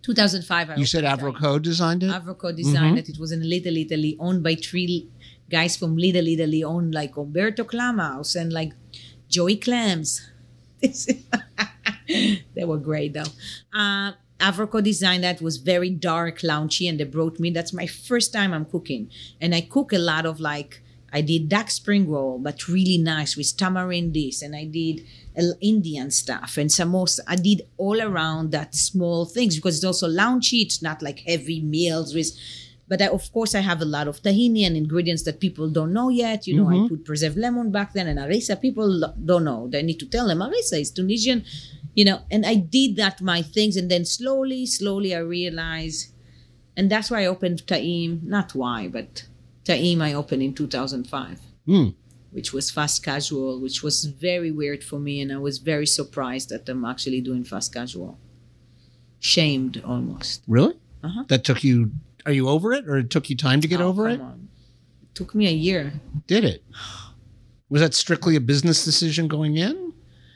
two thousand five. I You said opened Taim. Avroco designed it? Avroco designed it. It was in Little Italy, owned by three guys from Little Italy, owned like Umberto Clamaus and like Joey Clams. They were great though. Uh, Avroco designed that. Was very dark, launchy, and they brought me. That's my first time I'm cooking, and I cook a lot of like I did duck spring roll, but really nice with tamarind this, and I did uh, Indian stuff and samosa. I did all around that small things because it's also launchy. It's not like heavy meals with. But I, of course, I have a lot of tahini and ingredients that people don't know yet. You know, Mm-hmm. I put preserved lemon back then, and harissa. People lo- don't know. They need to tell them harissa is Tunisian. You know, and I did that my things, and then slowly, slowly, I realized, and that's why I opened Taim. Not why, but Taim I opened in two thousand five, Mm. which was fast casual, which was very weird for me, and I was very surprised that I'm actually doing fast casual. Shamed almost. Really? Uh-huh. That took you, are you over it or it took you time to get Oh, over come it? on. It took me a year. Did it? Was that strictly a business decision going in?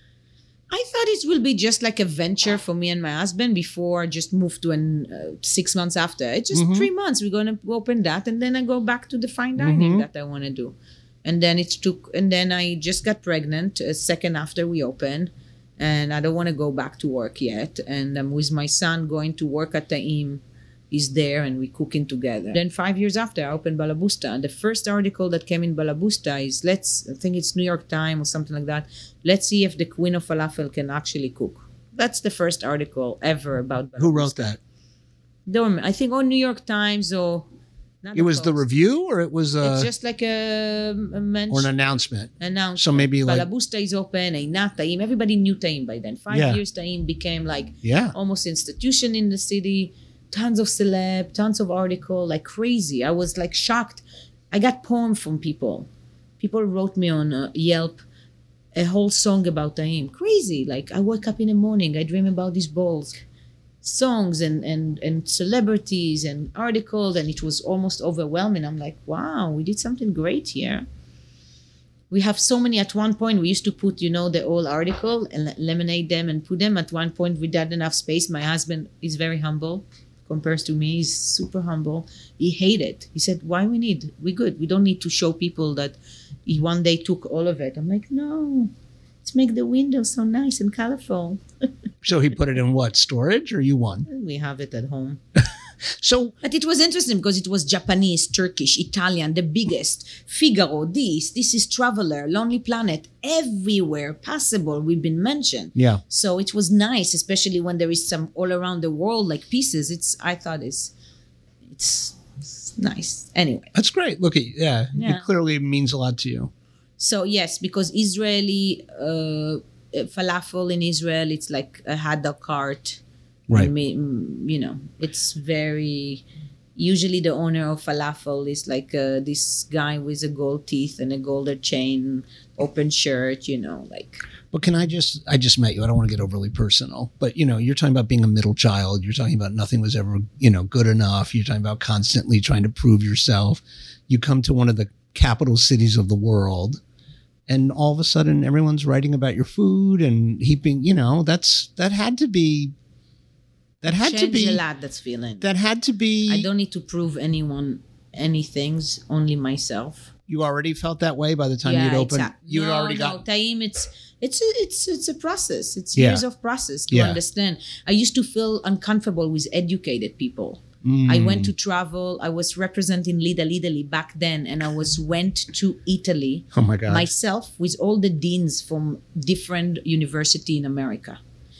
I thought it will be just like a venture for me and my husband before I just moved to an uh, six months after. It's just Mm-hmm. three months. We're going to open that and then I go back to the fine dining Mm-hmm. that I want to do. And then it took, and then I just got pregnant a second after we opened. And I don't want to go back to work yet. And I'm with my son going to work at Taim. Is there and we're cooking together. Then five years after, I opened Balabusta. And the first article that came in Balabusta is, let's, I think it's New York Times or something like that. Let's see if the queen of falafel can actually cook. That's the first article ever about Balabusta. Who wrote that? Don't, I think on New York Times or... not It was the Post. review or it was It's a, just like a, a mention. or an announcement? announcement. So maybe like- Balabusta is open, Einat, Taim. Everybody knew Taim by then. Five Yeah. years Taim became like Yeah. almost institution in the city. Tons of celeb, tons of article, like crazy. I was like shocked. I got poem from people. People wrote me on uh, Yelp a whole song about Taim. Crazy. Like I wake up in the morning, I dream about these bowls. Songs and, and, and celebrities and articles, and it was almost overwhelming. I'm like, wow, we did something great here. We have so many. At one point, we used to put, you know, the whole article and laminate them and put them. At one point, we didn't enough space. My husband is very humble compared to me. He's super humble. He hated. He said, why we need? We good. We don't need to show people that he one day took all of it. I'm like, no, let's make the windows so nice and colorful. So he put it in what, storage or you won? We have it at home. So But it was interesting because it was Japanese, Turkish, Italian, the biggest, Figaro, this, this is Traveler, Lonely Planet, everywhere possible we've been mentioned. yeah. So it was nice, especially when there is some all around the world like pieces. It's I thought it's it's, it's nice. Anyway, That's great. Look at you. Yeah. Yeah. It clearly means a lot to you. so yes, because Israeli uh, falafel in Israel, it's like a hot dog cart. Right. Me- mm, you know, it's very. Usually, the owner of falafel is like uh, this guy with a gold teeth and a golden chain, open shirt. You know, like But can I just, I just met you. I don't want to get overly personal, but you know, you're talking about being a middle child. You're talking about nothing was ever, you know, good enough. You're talking about constantly trying to prove yourself. You come to one of the capital cities of the world and all of a sudden everyone's writing about your food and heaping, you know, that's, that had to be, that had to changed be, a lot. That's feeling. that had to be, I don't need to prove anyone any things. Only myself. you already felt that way by the time Yeah, you'd opened, exact- you'd no, already no, got, Taim, it's it's a, it's it's a process. It's Yeah. years of process to Yeah. understand. I used to feel uncomfortable with educated people. Mm. I went to travel. I was representing Lidl Italy back then, and I was went to Italy oh my God. myself with all the deans from different university in America.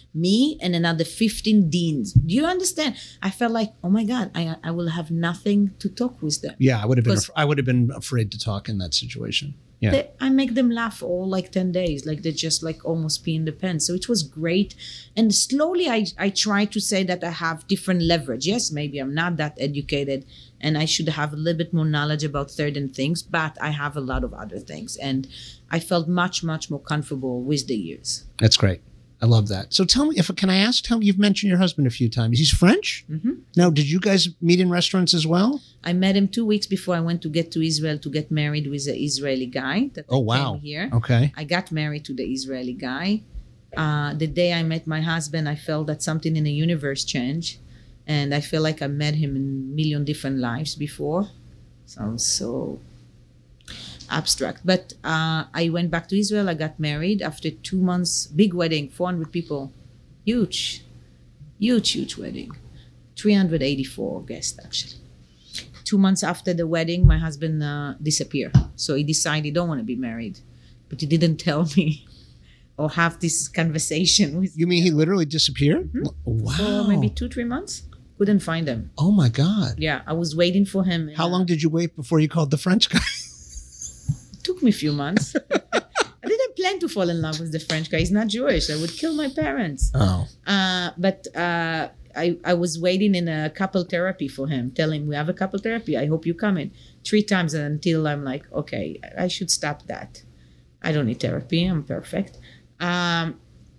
Me and another fifteen deans. Do you understand? I felt like, oh my God, I I will have nothing to talk with them. yeah, I would have been, 'Cause- af- I would have been afraid to talk in that situation. Yeah. They, I make them laugh all like ten days, like they just like almost pee in the pen. So it was great. And slowly I, I try to say that I have different leverage. Yes, maybe I'm not that educated and I should have a little bit more knowledge about certain things, but I have a lot of other things. And I felt much, much more comfortable with the years. That's great. I love that. So tell me, if can I ask? Tell me, you've mentioned your husband a few times. He's French. Mm-hmm. Now, did you guys meet in restaurants as well? I met him two weeks before I went to get to Israel to get married with an Israeli guy that Oh I wow. came here. Okay. I got married to the Israeli guy. Uh, the day I met my husband, I felt that something in the universe changed. And I feel like I met him in a million different lives before. Sounds so abstract. But uh, I went back to Israel. I got married after two months. Big wedding, four hundred people. Huge, huge, huge wedding. three hundred eighty-four guests, actually. Two months after the wedding, my husband uh, disappeared. So he decided he don't want to be married. But he didn't tell me or have this conversation with You mean he literally disappeared? Wow. for maybe two, three months. Couldn't find him. Oh my God. Yeah, I was waiting for him. and, How long uh, did you wait before you called the French guy? It took me a few months. I didn't plan to fall in love with the French guy. He's not Jewish. I would kill my parents. Oh. Uh, but uh, I, I was waiting in a couple therapy for him, telling him we have a couple therapy. I hope you come in. Three times until I'm like, okay, I should stop that. I don't need therapy. I'm perfect. Um,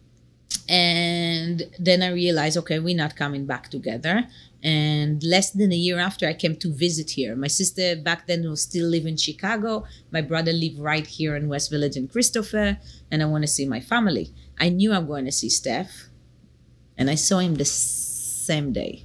and then I realized, okay, we're not coming back together. And less than a year after, I came to visit here. My sister back then was still living in Chicago. My brother lived right here in West Village in Christopher. And I want to see my family. I knew I'm going to see Steph. And I saw him the same day.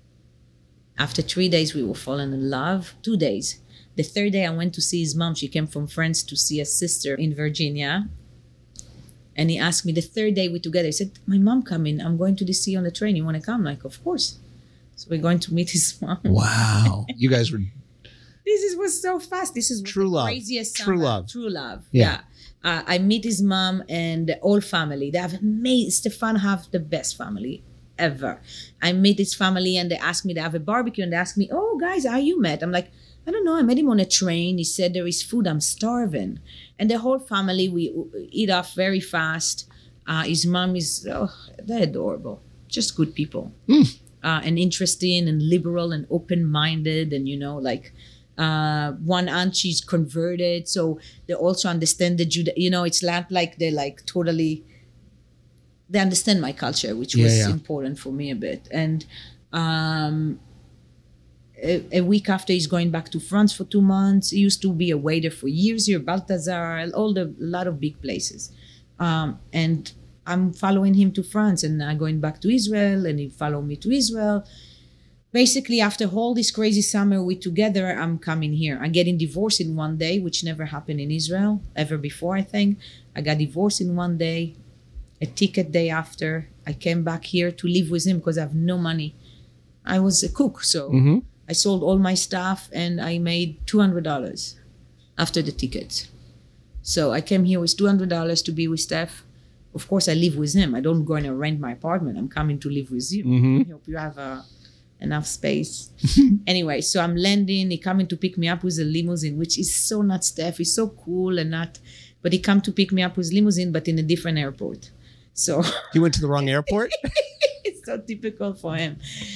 After three days, we were falling in love. Two days. The third day, I went to see his mom. She came from France to see a sister in Virginia. And he asked me the third day we together. He said, my mom coming. I'm going to the see you on the train. You want to come? I'm like, of course. So we're going to meet his mom. Wow. You guys were This is, was so fast. This is True the love. craziest True summer. love. True love. Yeah. Yeah. Uh, I meet his mom and the whole family. They have amazing. Stefan have the best family ever. I meet his family and they ask me to have a barbecue and they ask me, oh, guys, how you met? I'm like, I don't know. I met him on a train. He said there is food. I'm starving. And the whole family, we eat off very fast. Uh, his mom is, oh, they're adorable. Just good people. Mm. Uh, and interesting and liberal and open-minded. And, you know, like uh, one aunt, she's converted. So they also understand the Juda, you know, it's not like they're like totally, they understand my culture, which Yeah, was yeah. important for me a bit. And um, a, a week after he's going back to France for two months, he used to be a waiter for years here, Balthazar, all the, a lot of big places. Um, and I'm following him to France and I'm going back to Israel and he followed me to Israel. Basically, after all this crazy summer we together, I'm coming here. I'm getting divorced in one day, which never happened in Israel ever before, I think. I got divorced in one day, a ticket day after. I came back here to live with him because I have no money. I was a cook, so Mhm. I sold all my stuff and I made two hundred dollars after the tickets. So I came here with two hundred dollars to be with Steph. Of course, I live with him. I don't go and rent my apartment. I'm coming to live with you. Mhm. I hope you have uh, enough space. Anyway, so I'm landing. He coming to pick me up with a limousine, which is so not Steph. He's so cool and not. But he come to pick me up with limousine, but in a different airport. So You went to the wrong airport? it's so typical for him.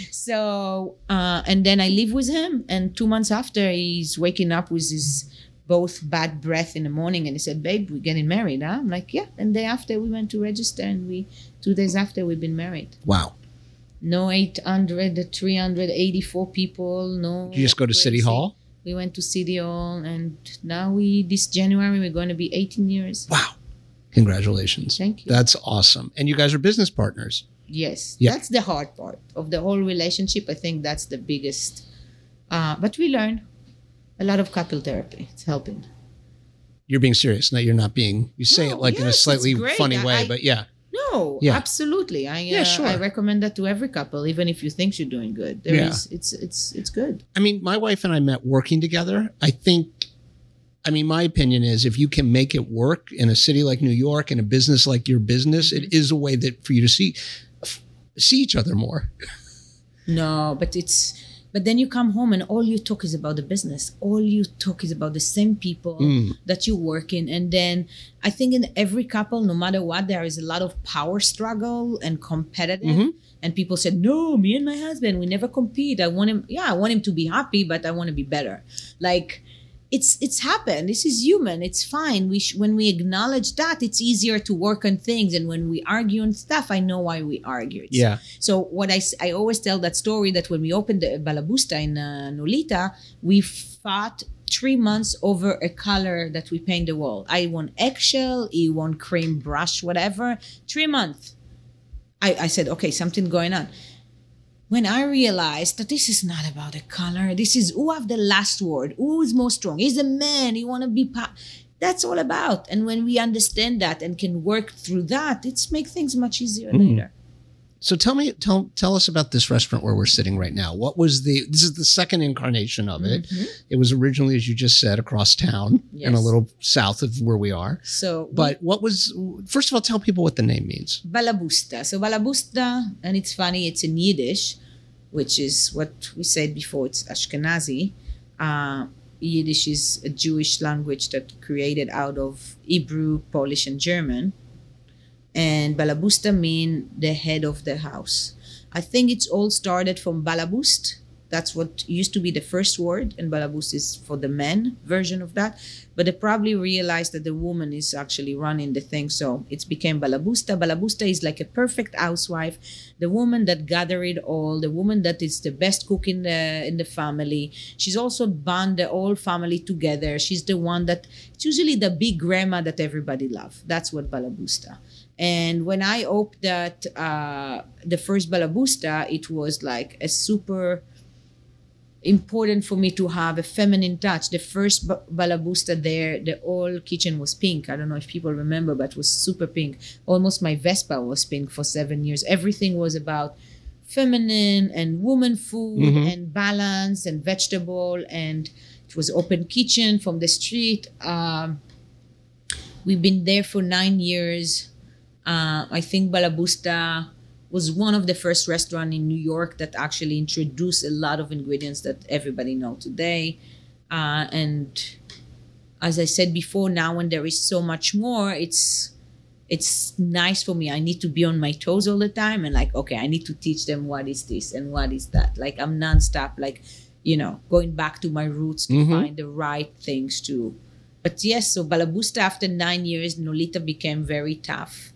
So uh, and then I live with him, and two months after, he's waking up with his both bad breath in the morning, and he said, "Babe, we're getting married, huh?" I'm like, "Yeah." And day after, we went to register, and we two days after we've been married. Wow. No eight hundred, three hundred eighty-four people. No. Did you just go to City crazy. Hall? We went to City Hall, and now we this January we're going to be eighteen years. Wow. Congratulations. Thank you. That's awesome. And you guys are business partners. Yes, Yeah. that's the hard part of the whole relationship. I think that's the biggest. Uh, but we learn a lot of couple therapy. It's helping. You're being serious. No, you're not being, you say No, it like in a yes, slightly it's great. funny I- way, I- but yeah. No, Yeah. absolutely. I uh, Yeah, sure. I recommend that to every couple, even if you think you're doing good. There Yeah. is, it's it's it's good. I mean, my wife and I met working together. I think, I mean, my opinion is if you can make it work in a city like New York, in a business like your business, it is a way that for you to see see each other more. No, but it's but then you come home and all you talk is about the business. All you talk is about the same people Mm. that you work in. And then I think in every couple, no matter what, there is a lot of power struggle and competitive. Mm-hmm. And people said, no, me and my husband, we never compete. I want him, yeah, I want him to be happy, but I want to be better. Like it's it's happened. This is human. It's fine. We sh- when we acknowledge that, it's easier to work on things. And when we argue on stuff, I know why we argue. It's- Yeah. So what I, s- I always tell that story that when we opened the Balabusta in uh, Nolita, we fought three months over a color that we paint the wall. I want eggshell, he want cream brush, whatever. Three months. I, I said, okay, something going on. when I realized that this is not about the color. This is who have the last word, who is most strong. He's a man. You want to be. Pa- That's all about. And when we understand that and can work through that, it's make things much easier Mm. later. So tell me, tell tell us about this restaurant where we're sitting right now. What was the? This is the second incarnation of it. Mhm. It was originally, as you just said, across town and a Yes. little south of where we are. So, But what was? First of all, tell people what the name means. Balabusta. So Balabusta, and it's funny, it's in Yiddish, which is what we said before, it's Ashkenazi. Uh, Yiddish is a Jewish language that created out of Hebrew, Polish, and German. And Balabusta mean the head of the house. I think it's all started from Balabust. That's what used to be the first word, and Balabust is for the men version of that. But they probably realized that the woman is actually running the thing, so it's became Balabusta. Balabusta is like a perfect housewife, the woman that gathered it all, the woman that is the best cook in the in the family. She's also bond the whole family together. She's the one that it's usually the big grandma that everybody love. That's what Balabusta. And when I opened that uh, the first Balabusta, it was like a super important for me to have a feminine touch. The first ba- Balabusta there, the whole kitchen was pink. I don't know if people remember, but it was super pink. Almost my Vespa was pink for seven years. Everything was about feminine and woman food Mhm. and balance and vegetable. And it was open kitchen from the street. Um, we've been there for nine years. Uh, I think Balabusta was one of the first restaurants in New York that actually introduced a lot of ingredients that everybody know today. Uh, and as I said before, now when there is so much more, it's it's nice for me. I need to be on my toes all the time and like, okay, I need to teach them what is this and what is that. Like I'm nonstop, like, you know, going back to my roots to Mhm. find the right things to. But yes, so Balabusta after nine years, Nolita became very tough.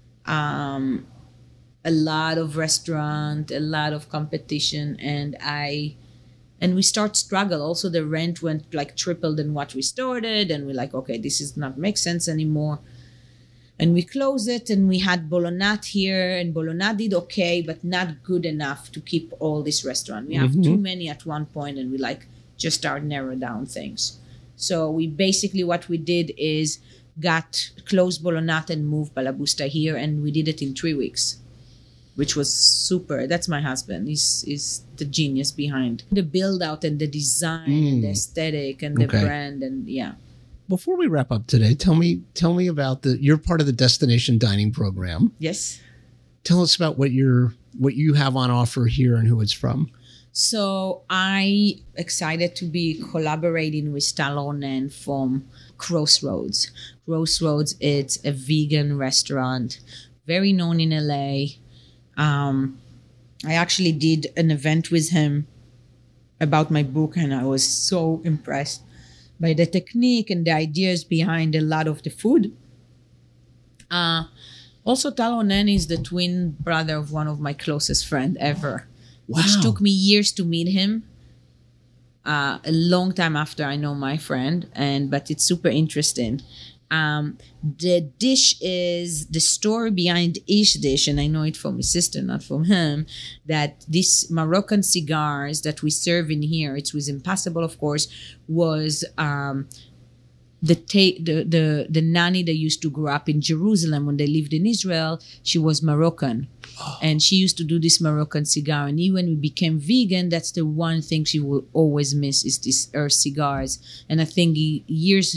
Um, a lot of restaurant, a lot of competition, and I and we start struggle. Also, the rent went like tripled than what we started, and we're like, okay, this is not make sense anymore. And we closed it, and we had Bolonat here, and Bolonat did okay, but not good enough to keep all this restaurant. We have Mhm. too many at one point, and we like just start narrow down things. So we basically what we did is got closed Bolonat and moved Balabusta here, and we did it in three weeks. Which was super. That's my husband. He's, he's the genius behind the build out and the design and the Mm. aesthetic and the Okay. brand and yeah. Before we wrap up today, tell me tell me about the. You're part of the Destination Dining program. Yes. Tell us about what you're what you have on offer here and who it's from. So I excited to be collaborating with Tal Ronen from Crossroads. Crossroads, it's a vegan restaurant, very known in L A. Um, I actually did an event with him about my book, and I was so impressed by the technique and the ideas behind a lot of the food. Uh, also, Tal Ronen is the twin brother of one of my closest friends ever, which Wow. took me years to meet him. Uh, a long time after I know my friend, and but it's super interesting. Um, the dish is the story behind each dish, and I know it from his sister, not from him. That these Moroccan cigars that we serve in here, it was impossible, of course, was um, the, ta- the the the nanny that used to grow up in Jerusalem when they lived in Israel. She was Moroccan, and she used to do this Moroccan cigar. And even when we became vegan, that's the one thing she will always miss is this her cigars. And I think he, years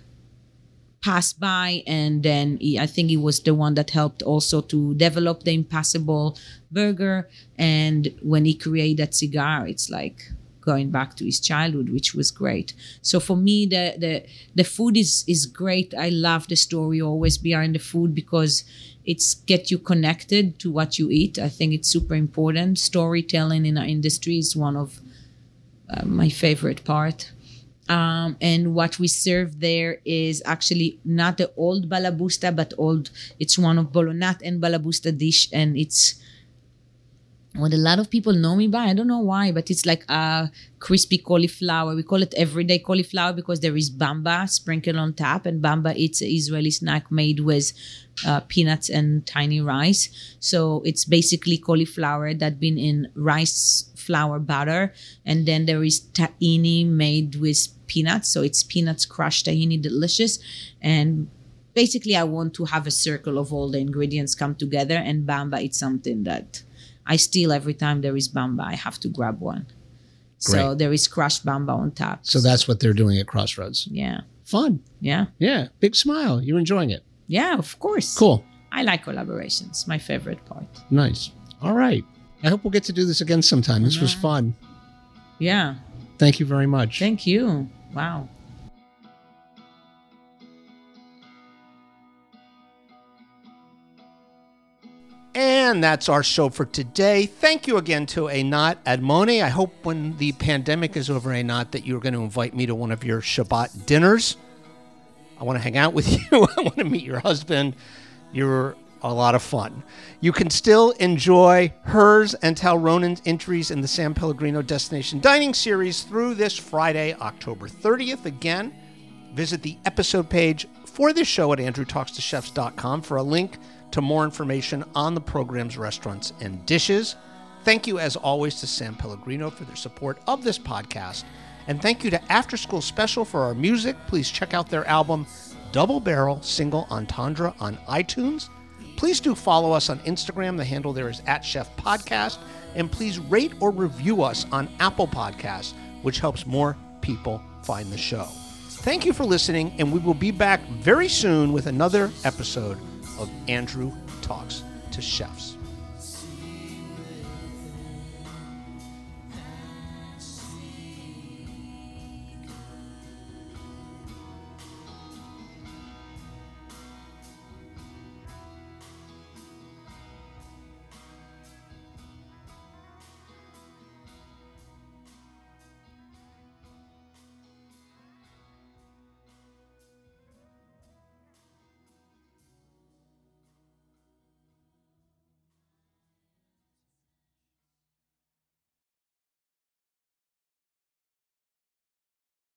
passed by, and then he, I think he was the one that helped also to develop the Impossible Burger. And when he created that cigar, it's like going back to his childhood, which was great. So for me, the the the food is is great. I love the story always behind the food because it's get you connected to what you eat. I think it's super important. Storytelling in our industry is one of uh, my favorite part. Um, and what we serve there is actually not the old Balabusta, but old. It's one of Bolonat and Balabusta dish, and it's what a lot of people know me by, I don't know why, but it's like a crispy cauliflower. We call it everyday cauliflower because there is bamba sprinkled on top, and bamba, it's an Israeli snack made with uh, peanuts and tiny rice. So it's basically cauliflower that been in rice flour batter, and then there is tahini made with peanuts. So it's peanuts crushed tahini, delicious. And basically I want to have a circle of all the ingredients come together, and bamba, it's something that I steal every time there is bamba. I have to grab one. So Great. there is crushed bamba on top. So that's what they're doing at Crossroads. Yeah. Fun. Yeah. Yeah. Big smile. You're enjoying it. Yeah, of course. Cool. I like collaborations. My favorite part. Nice. All right. I hope we'll get to do this again sometime. This was fun. Yeah. Thank you very much. Thank you. Wow. And that's our show for today. Thank you again to Einat Admoni. I hope when the pandemic is over, Einat, that you're going to invite me to one of your Shabbat dinners. I want to hang out with you. I want to meet your husband. You're a lot of fun. You can still enjoy hers and Tal Ronan's entries in the San Pellegrino Destination Dining Series through this Friday, October thirtieth. Again, visit the episode page for this show at andrew talks to chefs dot com for a link to more information on the program's restaurants and dishes. Thank you, as always, to San Pellegrino for their support of this podcast. And thank you to After School Special for our music. Please check out their album, Double Barrel Single Entendre, on iTunes. Please do follow us on Instagram. The handle there is at Chef Podcast. And please rate or review us on Apple Podcasts, which helps more people find the show. Thank you for listening, and we will be back very soon with another episode of Andrew Talks to Chefs.